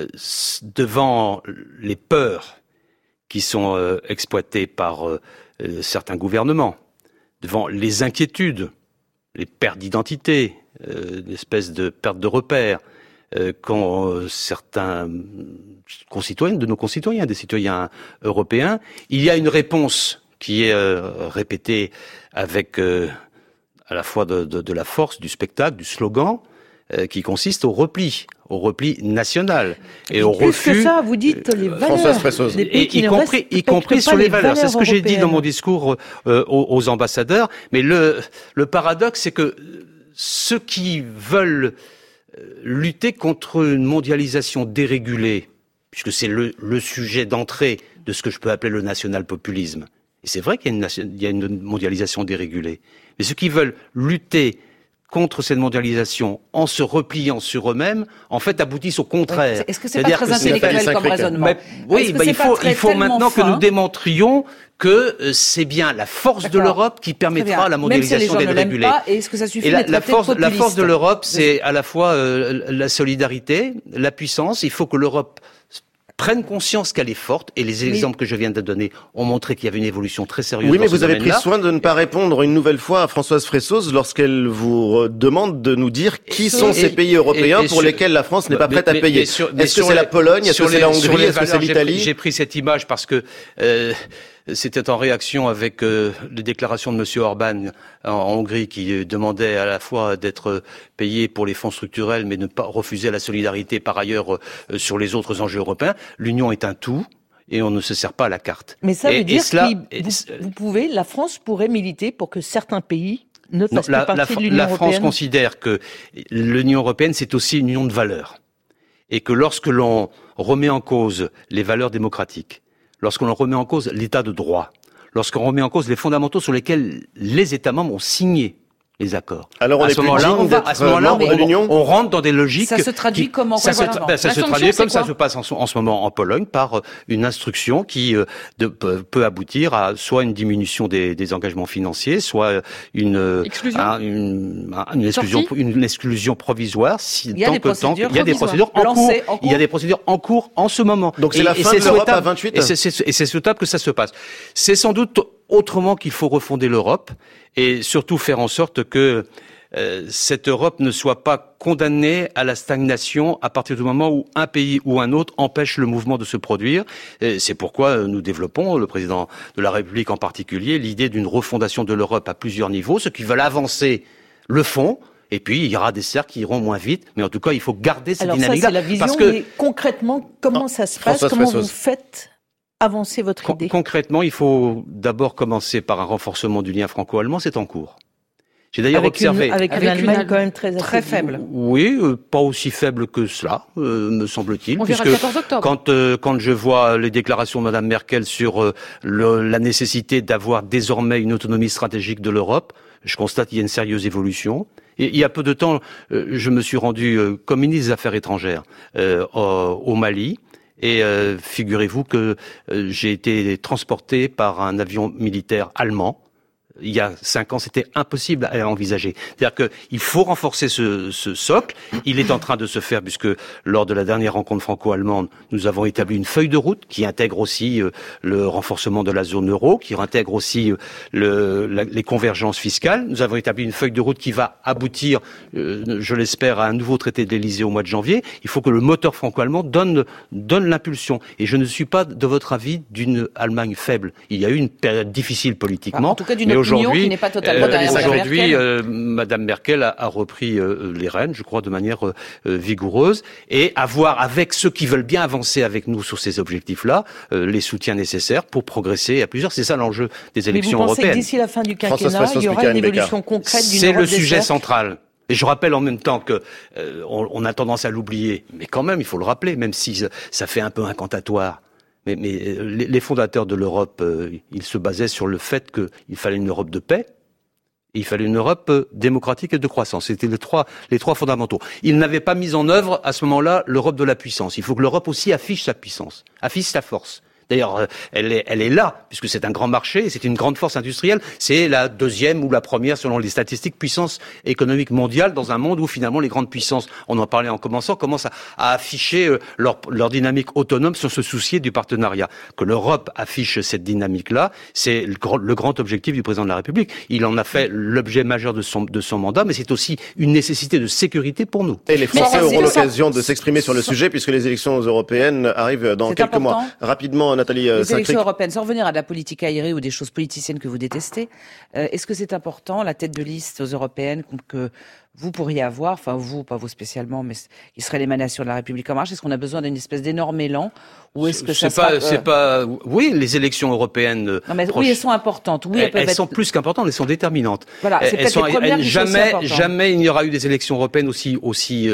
devant les peurs qui sont exploitées par certains gouvernements, devant les inquiétudes, les pertes d'identité, l'espèce de perte de repères, quand certains de nos concitoyens, des citoyens européens, il y a une réponse qui est répétée avec à la fois de la force, du spectacle, du slogan, qui consiste au repli national et au refus. Plus que ça, vous dites les valeurs. Françoise Fressoz. Y compris sur les valeurs. C'est ce que j'ai dit dans mon discours aux ambassadeurs. Mais le paradoxe, c'est que ceux qui veulent lutter contre une mondialisation dérégulée, puisque c'est le sujet d'entrée de ce que je peux appeler le national-populisme. Et c'est vrai qu'il y a une mondialisation dérégulée. Mais ceux qui veulent lutter contre cette mondialisation en se repliant sur eux-mêmes, en fait, aboutissent au contraire. Est-ce que c'est pas très intellectuel comme raisonnement? Oui, il faut maintenant que nous démontrions que c'est bien la force de l'Europe qui permettra la mondialisation d'être régulée. Et est-ce que ça suffit la force de l'Europe, c'est à la fois la solidarité, la puissance. Il faut que l'Europe prennent conscience qu'elle est forte, et les exemples que je viens de donner ont montré qu'il y avait une évolution très sérieuse. Oui, mais vous avez pris soin de ne pas répondre une nouvelle fois à Françoise Fressoz lorsqu'elle vous demande de nous dire qui sont ces pays européens pour lesquels la France n'est pas prête à payer. Est-ce que c'est la Pologne, est-ce que c'est la Hongrie, est-ce que c'est l'Italie? J'ai pris cette image parce que c'était en réaction avec les déclarations de M. Orban en Hongrie, qui demandait à la fois d'être payé pour les fonds structurels, mais ne pas refuser la solidarité par ailleurs sur les autres enjeux européens. L'Union est un tout, et on ne se sert pas à la carte. Mais ça veut dire que la France pourrait militer pour que certains pays ne fassent plus partie de l'Union européenne. La France considère que l'Union européenne, c'est aussi une union de valeurs. Et que lorsque l'on remet en cause les valeurs démocratiques, lorsqu'on remet en cause l'état de droit, lorsqu'on remet en cause les fondamentaux sur lesquels les États membres ont signé les accords. Alors à ce moment-là, on rentre dans des logiques. Ça se traduit comment? Ça se traduit comme ça se passe en ce moment en Pologne, par une instruction qui peut aboutir à soit une diminution des engagements financiers, soit une exclusion provisoire. Il y a des procédures en cours en ce moment. Donc c'est la fin de l'Europe à 28. Et c'est souhaitable que ça se passe. C'est sans doute autrement qu'il faut refonder l'Europe, et surtout faire en sorte que cette Europe ne soit pas condamnée à la stagnation à partir du moment où un pays ou un autre empêche le mouvement de se produire. Et c'est pourquoi nous développons, le président de la République en particulier, l'idée d'une refondation de l'Europe à plusieurs niveaux. Ceux qui veulent avancer le font. Et puis, il y aura des cercles qui iront moins vite. Mais en tout cas, il faut garder cette dynamique-là. Alors ça, c'est la vision, mais concrètement, comment ça se passe? Comment vous faites avancer votre idée? Concrètement, il faut d'abord commencer par un renforcement du lien franco-allemand, c'est en cours. J'ai d'ailleurs observé... Avec une Allemagne quand même très faible. Oui, pas aussi faible que cela, me semble-t-il. On verra le 14 octobre. Quand je vois les déclarations de Mme Merkel sur la nécessité d'avoir désormais une autonomie stratégique de l'Europe, je constate qu'il y a une sérieuse évolution. Et il y a peu de temps, je me suis rendu comme ministre des Affaires étrangères au Mali. Et figurez-vous que j'ai été transporté par un avion militaire allemand. Il y a 5 ans, c'était impossible à envisager. C'est-à-dire qu'il faut renforcer ce socle. Il est en train de se faire puisque lors de la dernière rencontre franco-allemande, nous avons établi une feuille de route qui intègre aussi le renforcement de la zone euro, qui intègre aussi les convergences fiscales. Nous avons établi une feuille de route qui va aboutir, je l'espère, à un nouveau traité de l'Élysée au mois de janvier. Il faut que le moteur franco-allemand donne l'impulsion. Et je ne suis pas de votre avis d'une Allemagne faible. Il y a eu une période difficile politiquement. En tout cas, d'une opinion qui n'est pas totalement derrière aujourd'hui, Madame Merkel a repris les rênes, je crois, de manière vigoureuse, et avoir avec ceux qui veulent bien avancer avec nous sur ces objectifs-là, les soutiens nécessaires pour progresser à plusieurs. C'est ça l'enjeu des élections européennes. Mais vous pensez que d'ici la fin du quinquennat, il y aura une évolution concrète d'une Europe des cercles ? C'est le sujet central. Et je rappelle en même temps que on a tendance à l'oublier, mais quand même, il faut le rappeler, même si ça fait un peu incantatoire. Mais les fondateurs de l'Europe, ils se basaient sur le fait qu'il fallait une Europe de paix, et il fallait une Europe démocratique et de croissance. C'était les trois fondamentaux. Ils n'avaient pas mis en œuvre, à ce moment-là, l'Europe de la puissance. Il faut que l'Europe aussi affiche sa puissance, affiche sa force. D'ailleurs, elle est là, puisque c'est un grand marché, c'est une grande force industrielle. C'est la deuxième ou la première, selon les statistiques, puissance économique mondiale dans un monde où finalement les grandes puissances, on en parlait en commençant, commencent à afficher leur dynamique autonome sans se soucier du partenariat. Que l'Europe affiche cette dynamique-là, c'est le grand objectif du président de la République. Il en a fait l'objet majeur de son mandat, mais c'est aussi une nécessité de sécurité pour nous. Et les Français auront l'occasion de s'exprimer sur le sujet, puisque les élections européennes arrivent dans quelques mois. Rapidement, Nathalie les élections européennes, sans revenir à de la politique aérée ou des choses politiciennes que vous détestez, est-ce que c'est important, la tête de liste aux européennes que vous pourriez avoir, enfin vous, pas vous spécialement, mais qui serait l'émanation de la République en marche? Est-ce qu'on a besoin d'une espèce d'énorme élan, ou est-ce que oui, les élections européennes. Non, mais oui, elles sont importantes. Oui, elles sont plus qu'importantes, elles sont déterminantes. Voilà, c'est peut-être les premières qui sont aussi importantes. Jamais il n'y aura eu des élections européennes aussi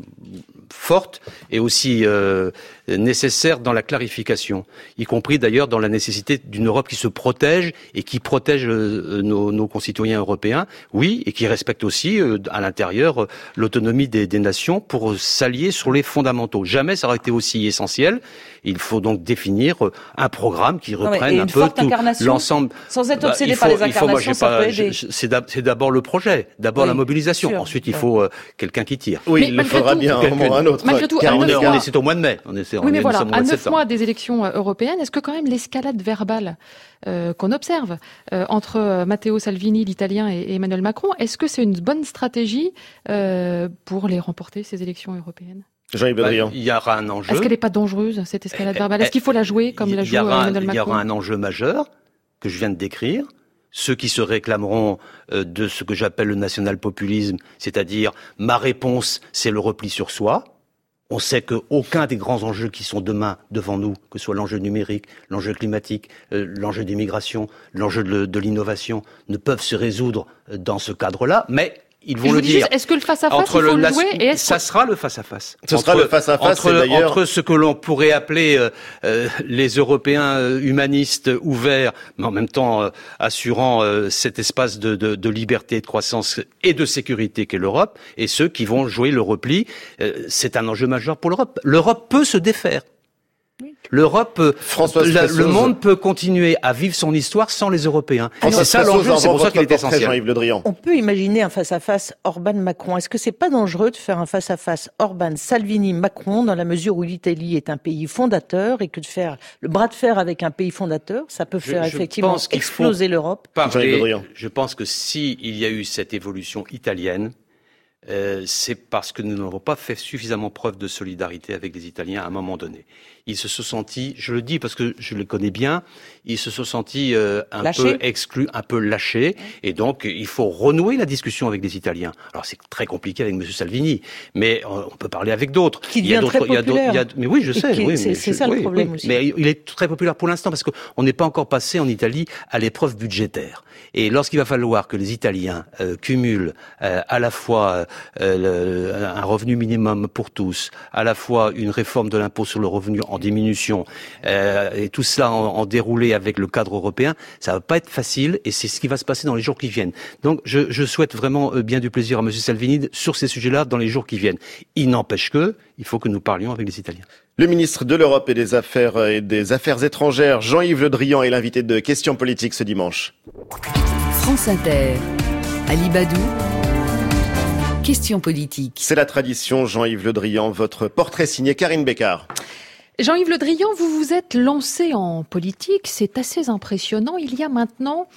fortes et aussi nécessaires dans la clarification, y compris d'ailleurs dans la nécessité d'une Europe qui se protège et qui protège nos concitoyens européens, oui, et qui respecte aussi à l'intérieur l'autonomie des nations pour s'allier sur les fondamentaux. Jamais ça aurait été aussi essentiel. Il faut donc définir un programme qui reprenne un peu tout l'ensemble. Sans être obsédé par les incarnations, ça peut aider. C'est d'abord le projet, d'abord la mobilisation. Sûr, ensuite, il faut quelqu'un qui tire. Oui, il le faudra bien un moment ou un autre. Malgré tout, c'est au mois de mai. Oui, mais voilà, à 9 mois des élections européennes, est-ce que quand même l'escalade verbale qu'on observe entre Matteo Salvini, l'Italien, et Emmanuel Macron, est-ce que c'est une bonne stratégie pour les remporter, ces élections européennes? Jean-Yves Le Drian. Il y aura un enjeu. Est-ce qu'elle n'est pas dangereuse, cette escalade verbale? Est-ce qu'il faut la jouer comme la joue Emmanuel Macron? Il y aura un enjeu majeur que je viens de décrire. Ceux qui se réclameront de ce que j'appelle le national-populisme, c'est-à-dire ma réponse, c'est le repli sur soi. On sait qu'aucun des grands enjeux qui sont demain devant nous, que ce soit l'enjeu numérique, l'enjeu climatique, l'enjeu d'immigration, l'enjeu de l'innovation, ne peuvent se résoudre dans ce cadre-là, mais ils vont le dire. Est-ce que le face-à-face, il faut le jouer? Ça sera le face-à-face. Ce sera le face-à-face, d'ailleurs... Entre ce que l'on pourrait appeler les Européens humanistes ouverts, mais en même temps assurant cet espace de liberté, de croissance et de sécurité qu'est l'Europe, et ceux qui vont jouer le repli. C'est un enjeu majeur pour l'Europe. L'Europe peut se défaire. L'Europe, le monde peut continuer à vivre son histoire sans les Européens. C'est ça l'enjeu, c'est pour ça qu'il est essentiel. Jean-Yves Le Drian. On peut imaginer un face-à-face Orban-Macron. Est-ce que c'est pas dangereux de faire un face-à-face Orban-Salvini-Macron dans la mesure où l'Italie est un pays fondateur et que de faire le bras de fer avec un pays fondateur, ça peut faire effectivement exploser l'Europe? Je pense que si il y a eu cette évolution italienne, c'est parce que nous n'avons pas fait suffisamment preuve de solidarité avec les Italiens à un moment donné. Ils se sont sentis, je le dis parce que je les connais bien, ils se sont sentis un peu exclus, un peu lâchés, et donc il faut renouer la discussion avec les Italiens. Alors c'est très compliqué avec M. Salvini, mais on peut parler avec d'autres. Qui devient très populaire. Mais oui, je sais. C'est ça le problème aussi. Mais il est très populaire pour l'instant parce qu'on n'est pas encore passé en Italie à l'épreuve budgétaire. Et lorsqu'il va falloir que les Italiens cumulent à la fois un revenu minimum pour tous, à la fois une réforme de l'impôt sur le revenu en diminution, et tout cela en déroulé avec le cadre européen, ça va pas être facile, et c'est ce qui va se passer dans les jours qui viennent. Donc je souhaite vraiment bien du plaisir à M. Salvini sur ces sujets-là dans les jours qui viennent. Il n'empêche il faut que nous parlions avec les Italiens. Le ministre de l'Europe et des Affaires étrangères, Jean-Yves Le Drian, est l'invité de Questions politiques ce dimanche. France Inter, Ali Badou, Questions politiques. C'est la tradition, Jean-Yves Le Drian, votre portrait signé Karine Bécard. Jean-Yves Le Drian, vous vous êtes lancé en politique, c'est assez impressionnant, il y a maintenant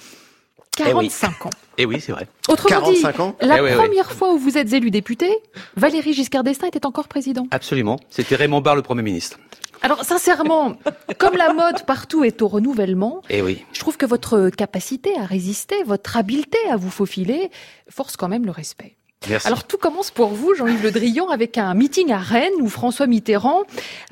45 ans. Eh oui, c'est vrai. Autrement 45 dit, ans la première fois où vous êtes élu député, Valéry Giscard d'Estaing était encore président. Absolument. C'était Raymond Barre, le Premier ministre. Alors, sincèrement, comme la mode partout est au renouvellement, je trouve que votre capacité à résister, votre habileté à vous faufiler, force quand même le respect. Merci. Alors tout commence pour vous, Jean-Yves Le Drian, avec un meeting à Rennes où François Mitterrand,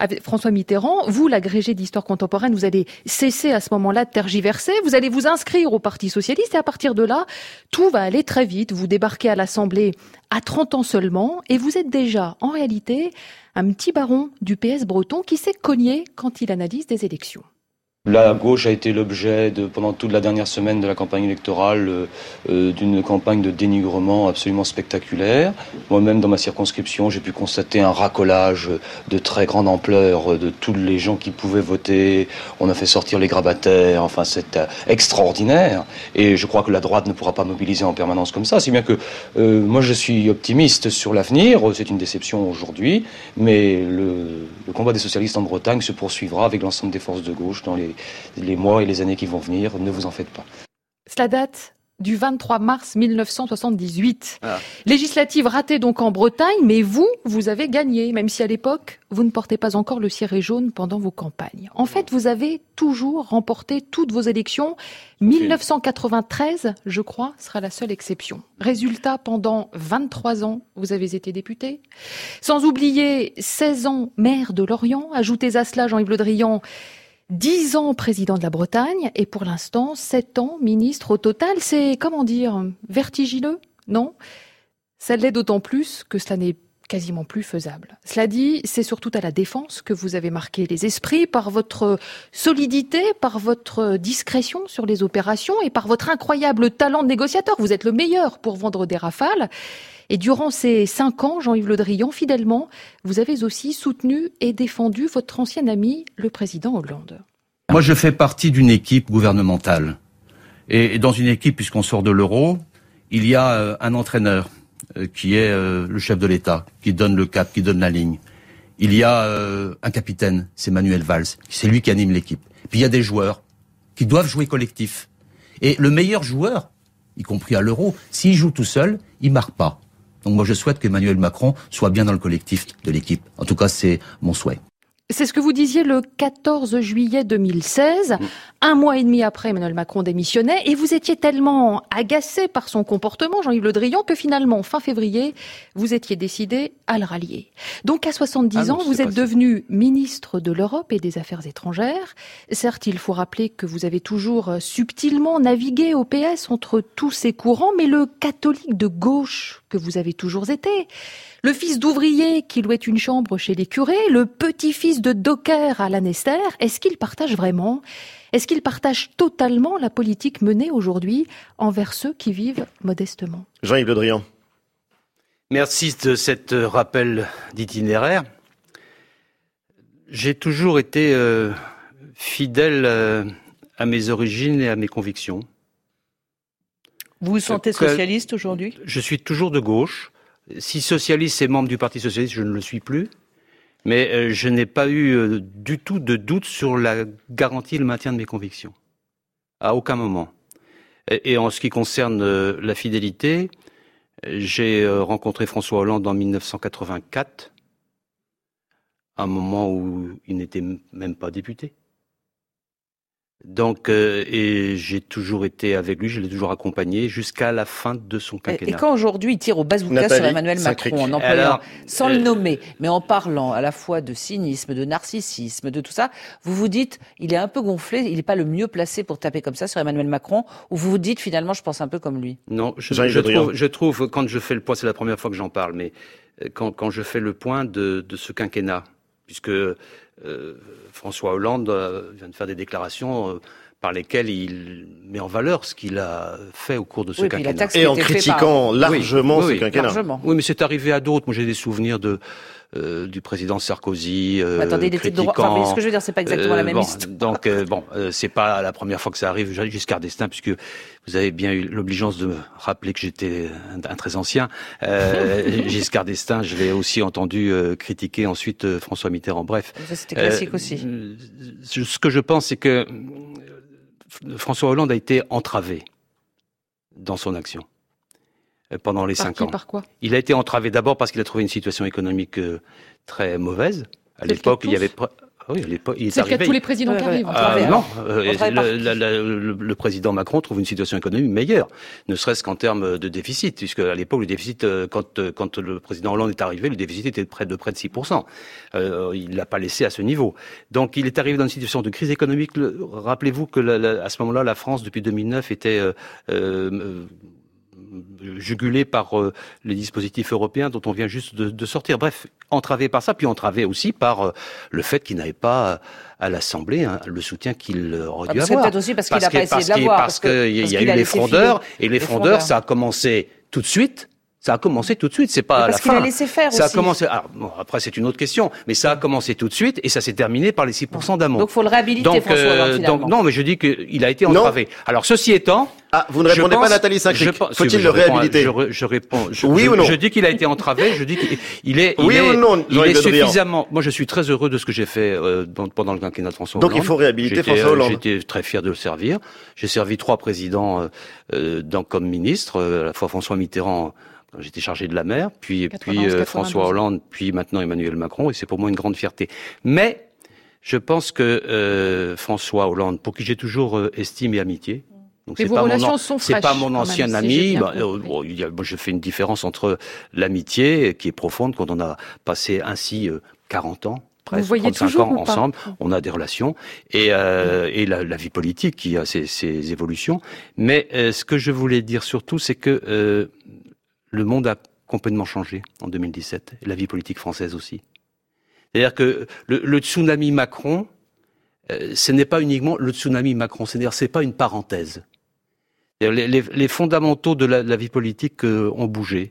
vous, l'agrégé d'histoire contemporaine, vous allez cesser à ce moment-là de tergiverser, vous allez vous inscrire au Parti socialiste et à partir de là, tout va aller très vite. Vous débarquez à l'Assemblée à 30 ans seulement et vous êtes déjà, en réalité, un petit baron du PS breton qui s'est cogné quand il analyse des élections. La gauche a été l'objet pendant toute la dernière semaine de la campagne électorale d'une campagne de dénigrement absolument spectaculaire. Moi-même, dans ma circonscription, j'ai pu constater un racolage de très grande ampleur de tous les gens qui pouvaient voter. On a fait sortir les grabataires. Enfin, c'est extraordinaire. Et je crois que la droite ne pourra pas mobiliser en permanence comme ça. Si bien que moi, je suis optimiste sur l'avenir. C'est une déception aujourd'hui. Mais le combat des socialistes en Bretagne se poursuivra avec l'ensemble des forces de gauche dans les mois et les années qui vont venir, ne vous en faites pas. Cela date du 23 mars 1978. Législative ratée donc en Bretagne, mais vous avez gagné, même si à l'époque, vous ne portez pas encore le ciré jaune pendant vos campagnes. En fait, vous avez toujours remporté toutes vos élections. 1993, je crois, sera la seule exception. Résultat, pendant 23 ans, vous avez été député. Sans oublier 16 ans maire de Lorient. Ajoutez à cela, Jean-Yves Le Drian, 10 ans président de la Bretagne et pour l'instant 7 ans ministre au total. C'est, vertigineux, non ? Ça l'est d'autant plus que cela n'est quasiment plus faisable. Cela dit, c'est surtout à la défense que vous avez marqué les esprits par votre solidité, par votre discrétion sur les opérations et par votre incroyable talent de négociateur. Vous êtes le meilleur pour vendre des rafales. Et durant ces 5 ans, Jean-Yves Le Drian, fidèlement, vous avez aussi soutenu et défendu votre ancien ami, le président Hollande. Moi, je fais partie d'une équipe gouvernementale. Et dans une équipe, puisqu'on sort de l'euro, il y a un entraîneur qui est le chef de l'État, qui donne le cap, qui donne la ligne. Il y a un capitaine, c'est Manuel Valls, c'est lui qui anime l'équipe. Puis il y a des joueurs qui doivent jouer collectif. Et le meilleur joueur, y compris à l'euro, s'il joue tout seul, il marque pas. Donc moi je souhaite qu'Emmanuel Macron soit bien dans le collectif de l'équipe. En tout cas, c'est mon souhait. C'est ce que vous disiez le 14 juillet 2016. Un mois et demi après, Emmanuel Macron démissionnait et vous étiez tellement agacé par son comportement, Jean-Yves Le Drian, que finalement, fin février, vous étiez décidé à le rallier. Donc à 70 ans, vous êtes devenu ministre de l'Europe et des Affaires étrangères. Certes, il faut rappeler que vous avez toujours subtilement navigué au PS entre tous ces courants, mais le catholique de gauche que vous avez toujours été, le fils d'ouvrier qui louait une chambre chez les curés, le petit-fils de docker à Lanester, est-ce qu'il partage vraiment, est-ce qu'il partage totalement la politique menée aujourd'hui envers ceux qui vivent modestement ? Jean-Yves Le Drian. Merci de cet rappel d'itinéraire. J'ai toujours été fidèle à mes origines et à mes convictions. Vous vous sentez socialiste aujourd'hui ? Je suis toujours de gauche. Si socialiste et membre du Parti socialiste, je ne le suis plus. Mais je n'ai pas eu du tout de doute sur la garantie et le maintien de mes convictions. À aucun moment. Et en ce qui concerne la fidélité, J'ai rencontré François Hollande en 1984, à un moment où il n'était même pas député. Donc, et j'ai toujours été avec lui, je l'ai toujours accompagné jusqu'à la fin de son quinquennat. Et quand aujourd'hui il tire au bazooka sur Emmanuel Macron, en employant, sans le nommer, mais en parlant à la fois de cynisme, de narcissisme, de tout ça, vous vous dites, il est un peu gonflé, il n'est pas le mieux placé pour taper comme ça sur Emmanuel Macron, ou vous vous dites finalement, je pense un peu comme lui? Non, je trouve, quand je fais le point, c'est la première fois que j'en parle, mais quand je fais le point de ce quinquennat, puisque François Hollande vient de faire des déclarations par lesquelles il met en valeur ce qu'il a fait au cours de ce quinquennat. Et en critiquant largement ce quinquennat. Oui, mais c'est arrivé à d'autres. Moi, j'ai des souvenirs du président Sarkozy. Attendez, des critiquant... Enfin, ce que je veux dire, c'est pas exactement la même histoire. Donc, c'est pas la première fois que ça arrive. Giscard d'Estaing, puisque vous avez bien eu l'obligeance de me rappeler que j'étais un très ancien. Giscard d'Estaing, je l'ai aussi entendu critiquer ensuite François Mitterrand. Bref. Ça, c'était classique aussi. Ce que je pense, c'est que François Hollande a été entravé dans son action pendant les 5 ans. Par quoi? Il a été entravé d'abord parce qu'il a trouvé une situation économique très mauvaise. À l'époque, il y avait... Oui, à l'époque, il est arrivé. C'est le cas de tous les présidents qui arrivent. Non, le président Macron trouve une situation économique meilleure, ne serait-ce qu'en termes de déficit, puisque à l'époque, le déficit, quand le président Hollande est arrivé, le déficit était de près de 6%. Il l'a pas laissé à ce niveau. Donc, il est arrivé dans une situation de crise économique. Rappelez-vous que à ce moment-là, la France, depuis 2009, était jugulé par les dispositifs européens dont on vient juste de sortir. Bref, entravé par ça, puis entravé aussi par le fait qu'il n'avait pas à l'Assemblée le soutien qu'il aurait dû avoir. Peut-être aussi parce qu'il n'a pas essayé de l'avoir. Parce qu'il y a eu les frondeurs, et les frondeurs, ça a commencé tout de suite. C'est pas à la fin. Parce qu'il a laissé faire aussi. Ça a commencé. Alors, bon, après, c'est une autre question. Mais ça a commencé tout de suite et ça s'est terminé par les 6% d'amour. Donc, faut le réhabiliter, François Hollande, finalement. Donc, non, mais je dis qu'il a été entravé. Non. Alors, ceci étant. Vous ne répondez pas, Nathalie Saint-Cric. Faut-il le réhabiliter? Je réponds. Oui ou non? Je dis qu'il a été entravé. Je dis qu'il est. Oui ou non? Il est suffisamment. Moi, je suis très heureux de ce que j'ai fait pendant le quinquennat de François Hollande. Donc, il faut réhabiliter François Hollande. J'étais très fier de le servir. J'ai servi 3 présidents comme ministre, à la fois François Mitterrand. J'étais chargé de la mer, puis François Hollande, puis maintenant Emmanuel Macron, et c'est pour moi une grande fierté. Mais je pense que François Hollande, pour qui j'ai toujours estime et amitié, donc c'est pas mon ancien ami. Moi, je fais une différence entre l'amitié, qui est profonde, quand on a passé ainsi 40 ans. Presque 35 ans ensemble, on a des relations, et la vie politique qui a ses évolutions. Mais ce que je voulais dire surtout, c'est que le monde a complètement changé en 2017, et la vie politique française aussi. C'est-à-dire que le tsunami Macron, ce n'est pas uniquement le tsunami Macron, c'est-à-dire c'est pas une parenthèse. Les fondamentaux de la vie politique ont bougé.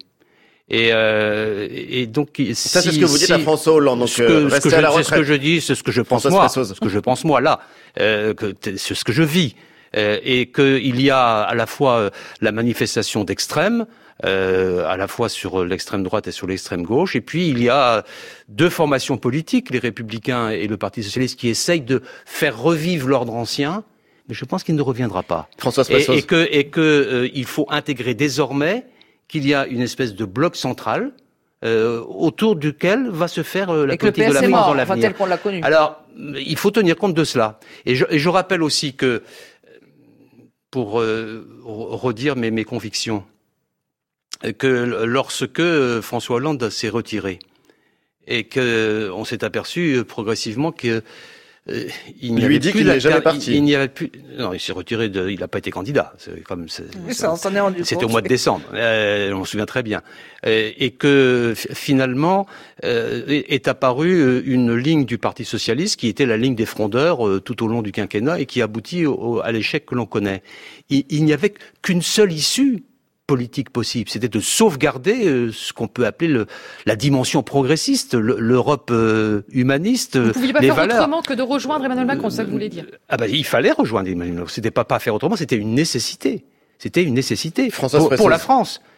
Et donc, ça, c'est ce que vous dites à François Hollande. Donc, c'est ce que je dis, c'est ce que je pense moi. Ce que je pense moi là, c'est ce que je vis, et qu'il y a à la fois la manifestation d'extrêmes, à la fois sur l'extrême droite et sur l'extrême gauche, et puis il y a 2 formations politiques, les Républicains et le Parti Socialiste, qui essayent de faire revivre l'ordre ancien, mais je pense qu'il ne reviendra pas. Et que il faut intégrer désormais qu'il y a une espèce de bloc central autour duquel va se faire la politique de la France dans l'avenir. Tel qu'on l'a connu. Alors, il faut tenir compte de cela. Et je rappelle aussi que, pour redire mes convictions, que lorsque François Hollande s'est retiré et que on s'est aperçu progressivement que il n'y avait plus n'est jamais parti. Il n'y avait plus. Non, il s'est retiré. Il n'a pas été candidat. On s'en est rendu compte. C'était au mois de décembre. On se souvient très bien. Et que finalement est apparue une ligne du Parti socialiste qui était la ligne des frondeurs tout au long du quinquennat et qui aboutit à l'échec que l'on connaît. Il n'y avait qu'une seule issue politique possible, c'était de sauvegarder ce qu'on peut appeler la dimension progressiste, l'Europe humaniste, vous ne pouviez pas les faire valeurs. Autrement que de rejoindre Emmanuel Macron, c'est ça que vous voulez dire? Il fallait rejoindre Emmanuel Macron. C'était pas faire autrement, c'était une nécessité. C'était une nécessité pour la France.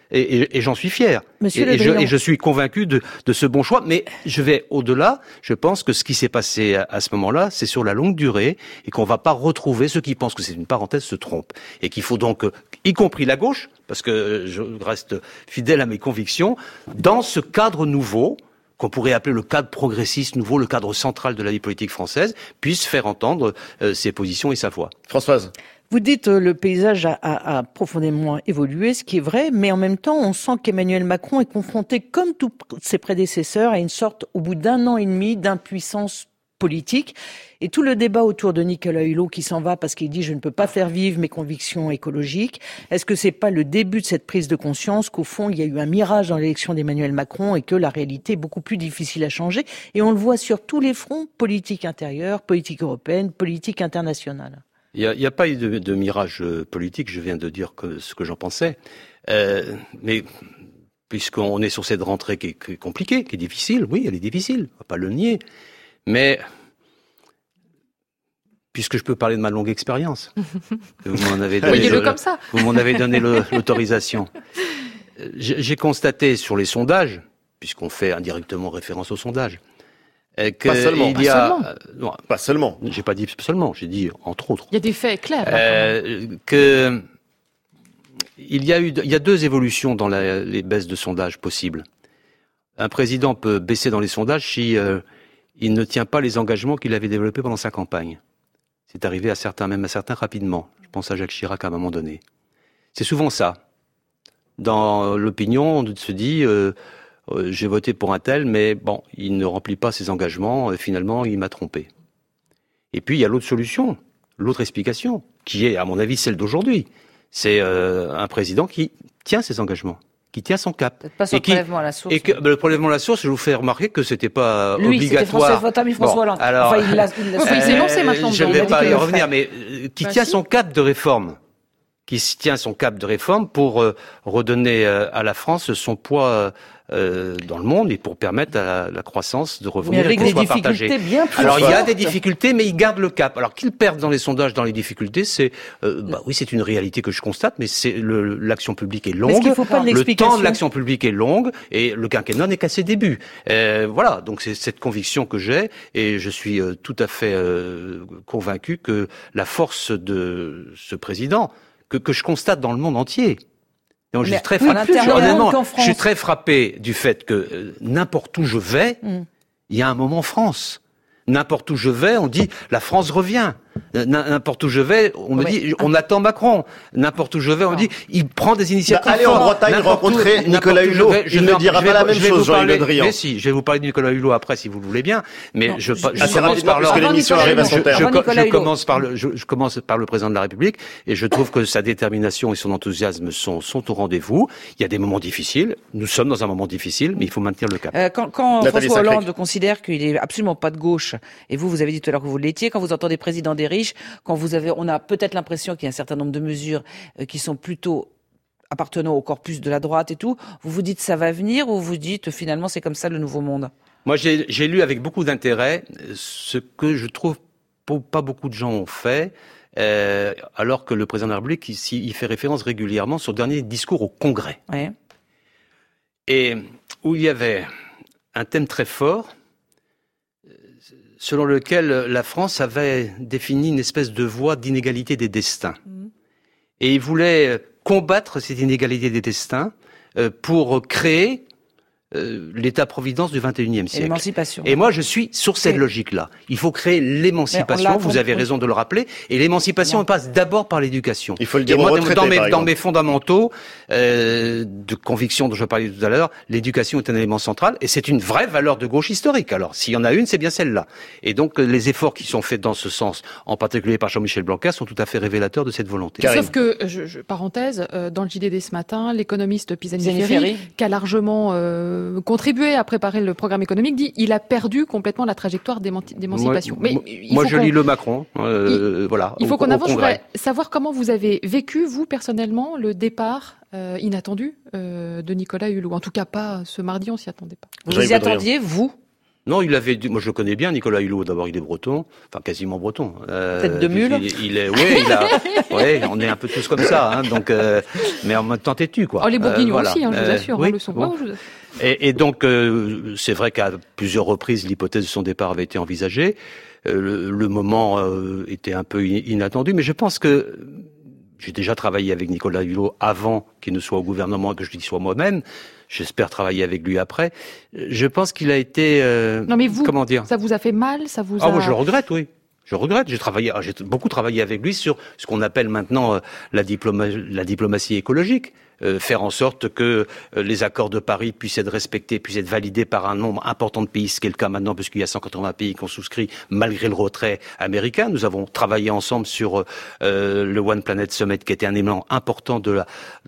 Et j'en suis fier. Et je suis convaincu de ce bon choix. Mais je vais au-delà. Je pense que ce qui s'est passé à ce moment-là, c'est sur la longue durée et qu'on va pas retrouver ceux qui pensent que c'est une parenthèse se trompent. Et qu'il faut donc, y compris la gauche, parce que je reste fidèle à mes convictions, dans ce cadre nouveau, qu'on pourrait appeler le cadre progressiste nouveau, le cadre central de la vie politique française, puisse faire entendre ses positions et sa voix. Françoise. Vous dites le paysage a profondément évolué, ce qui est vrai, mais en même temps, on sent qu'Emmanuel Macron est confronté, comme tous ses prédécesseurs, à une sorte, au bout d'1 an et demi, d'impuissance politique. Et tout le débat autour de Nicolas Hulot qui s'en va parce qu'il dit « je ne peux pas faire vivre mes convictions écologiques », est-ce que c'est pas le début de cette prise de conscience qu'au fond, il y a eu un mirage dans l'élection d'Emmanuel Macron et que la réalité est beaucoup plus difficile à changer? Et on le voit sur tous les fronts, politique intérieure, politique européenne, politique internationale. Il n'y a pas eu de mirage politique, je viens de dire ce que j'en pensais. Mais puisqu'on est sur cette rentrée qui est compliquée, qui est difficile, oui, elle est difficile, on va pas le nier. Mais puisque je peux parler de ma longue expérience, vous m'en avez donné l'autorisation. J'ai constaté sur les sondages, puisqu'on fait indirectement référence aux sondages, Pas seulement. Pas seulement. J'ai pas dit seulement, j'ai dit entre autres. Il y a des faits clairs. Il y a deux évolutions dans les baisses de sondages possibles. Un président peut baisser dans les sondages si il ne tient pas les engagements qu'il avait développés pendant sa campagne. C'est arrivé à certains rapidement. Je pense à Jacques Chirac à un moment donné. C'est souvent ça. Dans l'opinion, on se dit j'ai voté pour un tel, mais bon, il ne remplit pas ses engagements, et finalement, il m'a trompé. Et puis, il y a l'autre solution, l'autre explication, qui est, à mon avis, celle d'aujourd'hui. C'est un président qui tient ses engagements, qui tient son cap. Peut-être pas sur le prélèvement à la source. Et que le prélèvement à la source, je vous fais remarquer que c'était pas obligatoire. C'était votre ami François Hollande. Alors, enfin, il s'est lancé maintenant. Je ne vais pas y revenir, mais qui tient son cap de réforme. Qui tient son cap de réforme pour redonner à la France son poids dans le monde et pour permettre à la croissance de revenir et qu'on soit partagé. Alors il y a des difficultés, mais il garde le cap. Alors qu'il perde dans les sondages, dans les difficultés, c'est oui, c'est une réalité que je constate, mais c'est l'action publique est longue. Le temps de l'action publique est long et le quinquennat n'est qu'à ses débuts. Voilà, donc c'est cette conviction que j'ai et je suis tout à fait convaincu que la force de ce président que je constate dans le monde entier. Donc, je suis très frappé du fait que n'importe où je vais, il y a un moment France. N'importe où je vais, on dit la France revient. N'importe où je vais, on me dit on attend Macron. N'importe où je vais, on me dit il prend des initiatives. Allez en Bretagne rencontrer Nicolas Hulot. Il ne dira pas la même chose, Jean-Yves Le Drian. Mais si, je vais vous parler de Nicolas Hulot après, si vous le voulez bien. Mais je commence par le président de la République et je trouve que sa détermination et son enthousiasme sont au rendez-vous. Il y a des moments difficiles. Nous sommes dans un moment difficile, mais il faut maintenir le cap. Quand François Hollande considère qu'il est absolument pas de gauche, et vous avez dit tout à l'heure que vous l'étiez, quand vous entendez président des riches, on a peut-être l'impression qu'il y a un certain nombre de mesures qui sont plutôt appartenant au corpus de la droite et tout, vous vous dites ça va venir ou vous dites finalement c'est comme ça le nouveau monde? Moi j'ai lu avec beaucoup d'intérêt ce que je trouve pas beaucoup de gens ont fait, alors que le président de la République il fait référence régulièrement sur le dernier discours au Congrès. Ouais. Et où il y avait un thème très fort selon lequel la France avait défini une espèce de voie d'inégalité des destins. Et il voulait combattre cette inégalité des destins pour créer l'État-providence du XXIe siècle. Et l'émancipation. Et moi, je suis sur cette logique-là. Il faut créer l'émancipation, vous avez raison de le rappeler, et l'émancipation passe d'abord par l'éducation. Il faut le dire et moi, retraités, dans mes fondamentaux de conviction dont je parlais tout à l'heure, l'éducation est un élément central, et c'est une vraie valeur de gauche historique. Alors, s'il y en a une, c'est bien celle-là. Et donc, les efforts qui sont faits dans ce sens, en particulier par Jean-Michel Blanquer, sont tout à fait révélateurs de cette volonté. Karine. Sauf que, parenthèse, dans le JDD ce matin, l'économiste Pisani-Ferry, qui a largement contribué à préparer le programme économique, dit il a perdu complètement la trajectoire d'émancipation. Moi, je lis le Macron. Voilà. Il faut qu'on avance. Je voudrais savoir comment vous avez vécu, vous, personnellement, le départ inattendu de Nicolas Hulot. En tout cas, pas ce mardi, on s'y attendait pas. Vous y attendiez, vous ? Non, moi je le connais bien, Nicolas Hulot. D'abord, il est breton, enfin quasiment breton. Tête de mule. On est un peu tous comme ça, hein, donc, mais en même temps têtu, quoi. Oh, les Bourguignons aussi, je vous assure, le sont. Bon. Et donc, c'est vrai qu'à plusieurs reprises, l'hypothèse de son départ avait été envisagée. Le moment était un peu inattendu, mais je pense que j'ai déjà travaillé avec Nicolas Hulot avant qu'il ne soit au gouvernement et que je y sois moi-même. J'espère travailler avec lui après. Je pense qu'il a été... non mais vous, comment dire, ça vous a fait mal, ça vous a... Ah, moi je le regrette, oui. Je regrette. J'ai beaucoup travaillé avec lui sur ce qu'on appelle maintenant la diplomatie écologique. Faire en sorte que les accords de Paris puissent être respectés, puissent être validés par un nombre important de pays, ce qui est le cas maintenant, puisqu'il y a 180 pays qui ont souscrit malgré le retrait américain. Nous avons travaillé ensemble sur le One Planet Summit, qui était un élément important du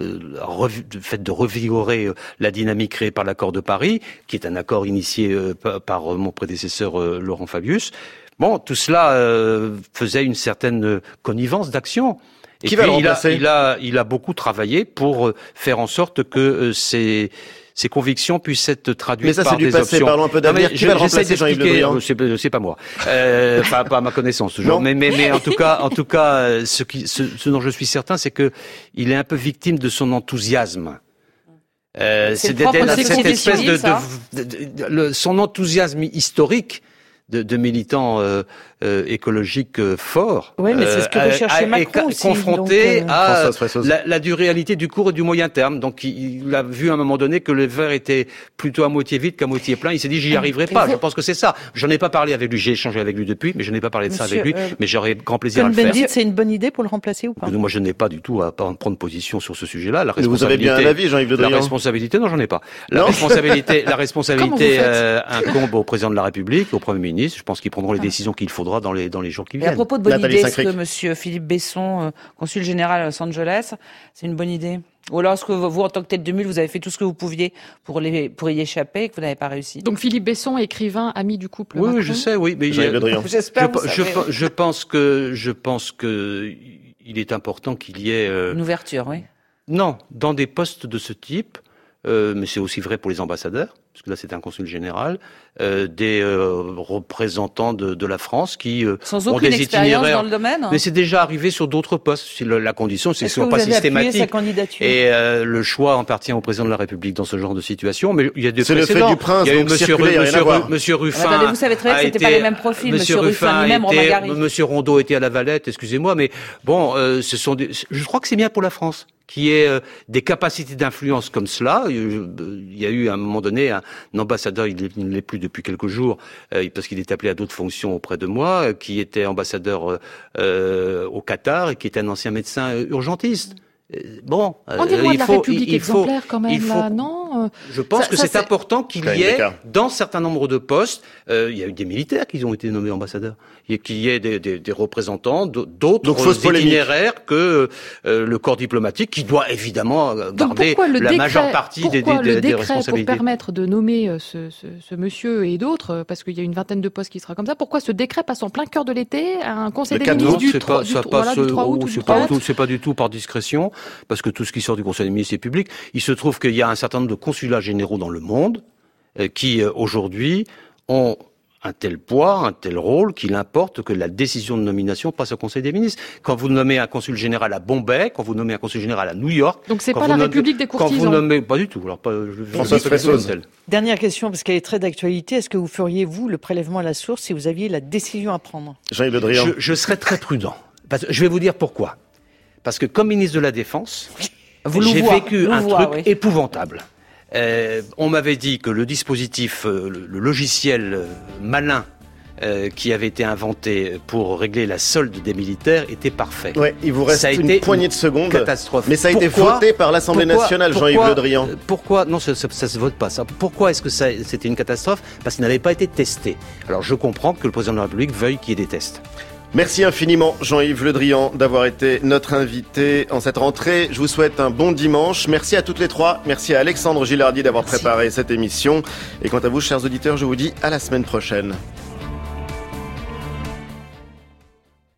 fait de revigorer la dynamique créée par l'accord de Paris, qui est un accord initié par mon prédécesseur Laurent Fabius. Bon, tout cela faisait une certaine connivence d'action. Et qui puis, va le remplacer ? il a beaucoup travaillé pour faire en sorte que ces convictions puissent être traduites par des options. Mais ça, c'est du passé, parlons un peu d'avenir. Qui va le remplacer, Jean-Yves Le Drian ? C'est pas moi. Pas à ma connaissance, toujours. Mais en tout cas, ce dont je suis certain, c'est que il est un peu victime de son enthousiasme. C'est cette espèce son enthousiasme historique de militants écologiques forts. Oui, mais c'est ce que recherchait Macron aussi. Confronté à la réalité du court et du moyen terme. Donc il a vu à un moment donné que le verre était plutôt à moitié vide qu'à moitié plein. Il s'est dit j'y arriverai pas. Je pense que c'est ça. J'en ai pas parlé avec lui. J'ai échangé avec lui depuis, mais je n'ai pas parlé de ça avec lui. Mais j'aurais grand plaisir à le faire. C'est une bonne idée pour le remplacer ou pas ? Moi, je n'ai pas du tout à prendre position sur ce sujet-là. Vous avez bien un avis, Jean-Yves Le Drian ? La responsabilité, non, j'en ai pas. La responsabilité incombe au président de la République, au Premier ministre. Je pense qu'ils prendront les décisions qu'il faudra dans les jours qui viennent. Et à propos de bonne idée, est-ce que monsieur Philippe Besson, consul général à Los Angeles, c'est une bonne idée ? Ou alors est-ce que vous, en tant que tête de mule, vous avez fait tout ce que vous pouviez pour y échapper et que vous n'avez pas réussi ? Donc Philippe Besson, écrivain, ami du couple Macron. Oui, je sais, oui. Mais je pense que il est important qu'il y ait... une ouverture, oui. Non, dans des postes de ce type, mais c'est aussi vrai pour les ambassadeurs, parce que là c'est un consul général, des représentants de la France qui sans ont aucune des expérience itinéraires. Dans le domaine. Mais c'est déjà arrivé sur d'autres postes. La condition, c'est que ce ne soit pas systématique. Sa candidature Et le choix appartient au président de la République dans ce genre de situation. Mais il y a des précédents. C'est le fait du prince. Il y a eu Monsieur Ruffin. Attendez, vous savez très bien que c'était pas les mêmes profils. Monsieur Ruffin, lui-même, Romain Gary. Monsieur Rondeau était à la Valette. Excusez-moi, mais bon, je crois que c'est bien pour la France qui ait des capacités d'influence comme cela. Il y a eu à un moment donné un ambassadeur, il ne l'est plus depuis quelques jours, parce qu'il est appelé à d'autres fonctions auprès de moi, qui était ambassadeur au Qatar et qui était un ancien médecin urgentiste. Bon, on dit de la République exemplaire quand même, là, non ? Je pense que c'est important qu'il y ait, dans certains nombres de postes, il y a eu des militaires qui ont été nommés ambassadeurs, et qu'il y ait des représentants d'autres itinéraires que le corps diplomatique, qui doit évidemment garder la majeure partie des responsabilités. Pour permettre de nommer ce monsieur et d'autres, parce qu'il y a une vingtaine de postes qui sera comme ça, pourquoi ce décret passe en plein cœur de l'été à un conseil des ministres du 3 août ? C'est pas du tout par discrétion, parce que tout ce qui sort du Conseil des ministres est public. Il se trouve qu'il y a un certain nombre de consulats généraux dans le monde qui, aujourd'hui, ont un tel poids, un tel rôle, qu'il importe que la décision de nomination passe au Conseil des ministres. Quand vous nommez un consul général à Bombay, quand vous nommez un consul général à New York... Donc c'est pas la République des courtisans. Quand vous nommez... Pas du tout. Alors, Dernière question, parce qu'elle est très d'actualité. Est-ce que vous feriez, vous, le prélèvement à la source si vous aviez la décision à prendre ? Jean-Yves Le Drian. Je serais très prudent. Je vais vous dire pourquoi. Parce que comme ministre de la Défense, j'ai vécu un truc épouvantable. On m'avait dit que le dispositif, le logiciel malin qui avait été inventé pour régler la solde des militaires était parfait. Ouais, il vous reste une poignée de secondes. Catastrophe. Mais ça a été voté par l'Assemblée nationale, Jean-Yves Le Drian. Pourquoi ? Non, ça se vote pas. Ça. Pourquoi est-ce que c'était une catastrophe ? Parce qu'il n'avait pas été testé. Alors je comprends que le président de la République veuille qu'il y ait des tests. Merci infiniment Jean-Yves Le Drian d'avoir été notre invité en cette rentrée. Je vous souhaite un bon dimanche. Merci à toutes les trois. Merci à Alexandre Gilardi d'avoir préparé cette émission. Et quant à vous, chers auditeurs, je vous dis à la semaine prochaine.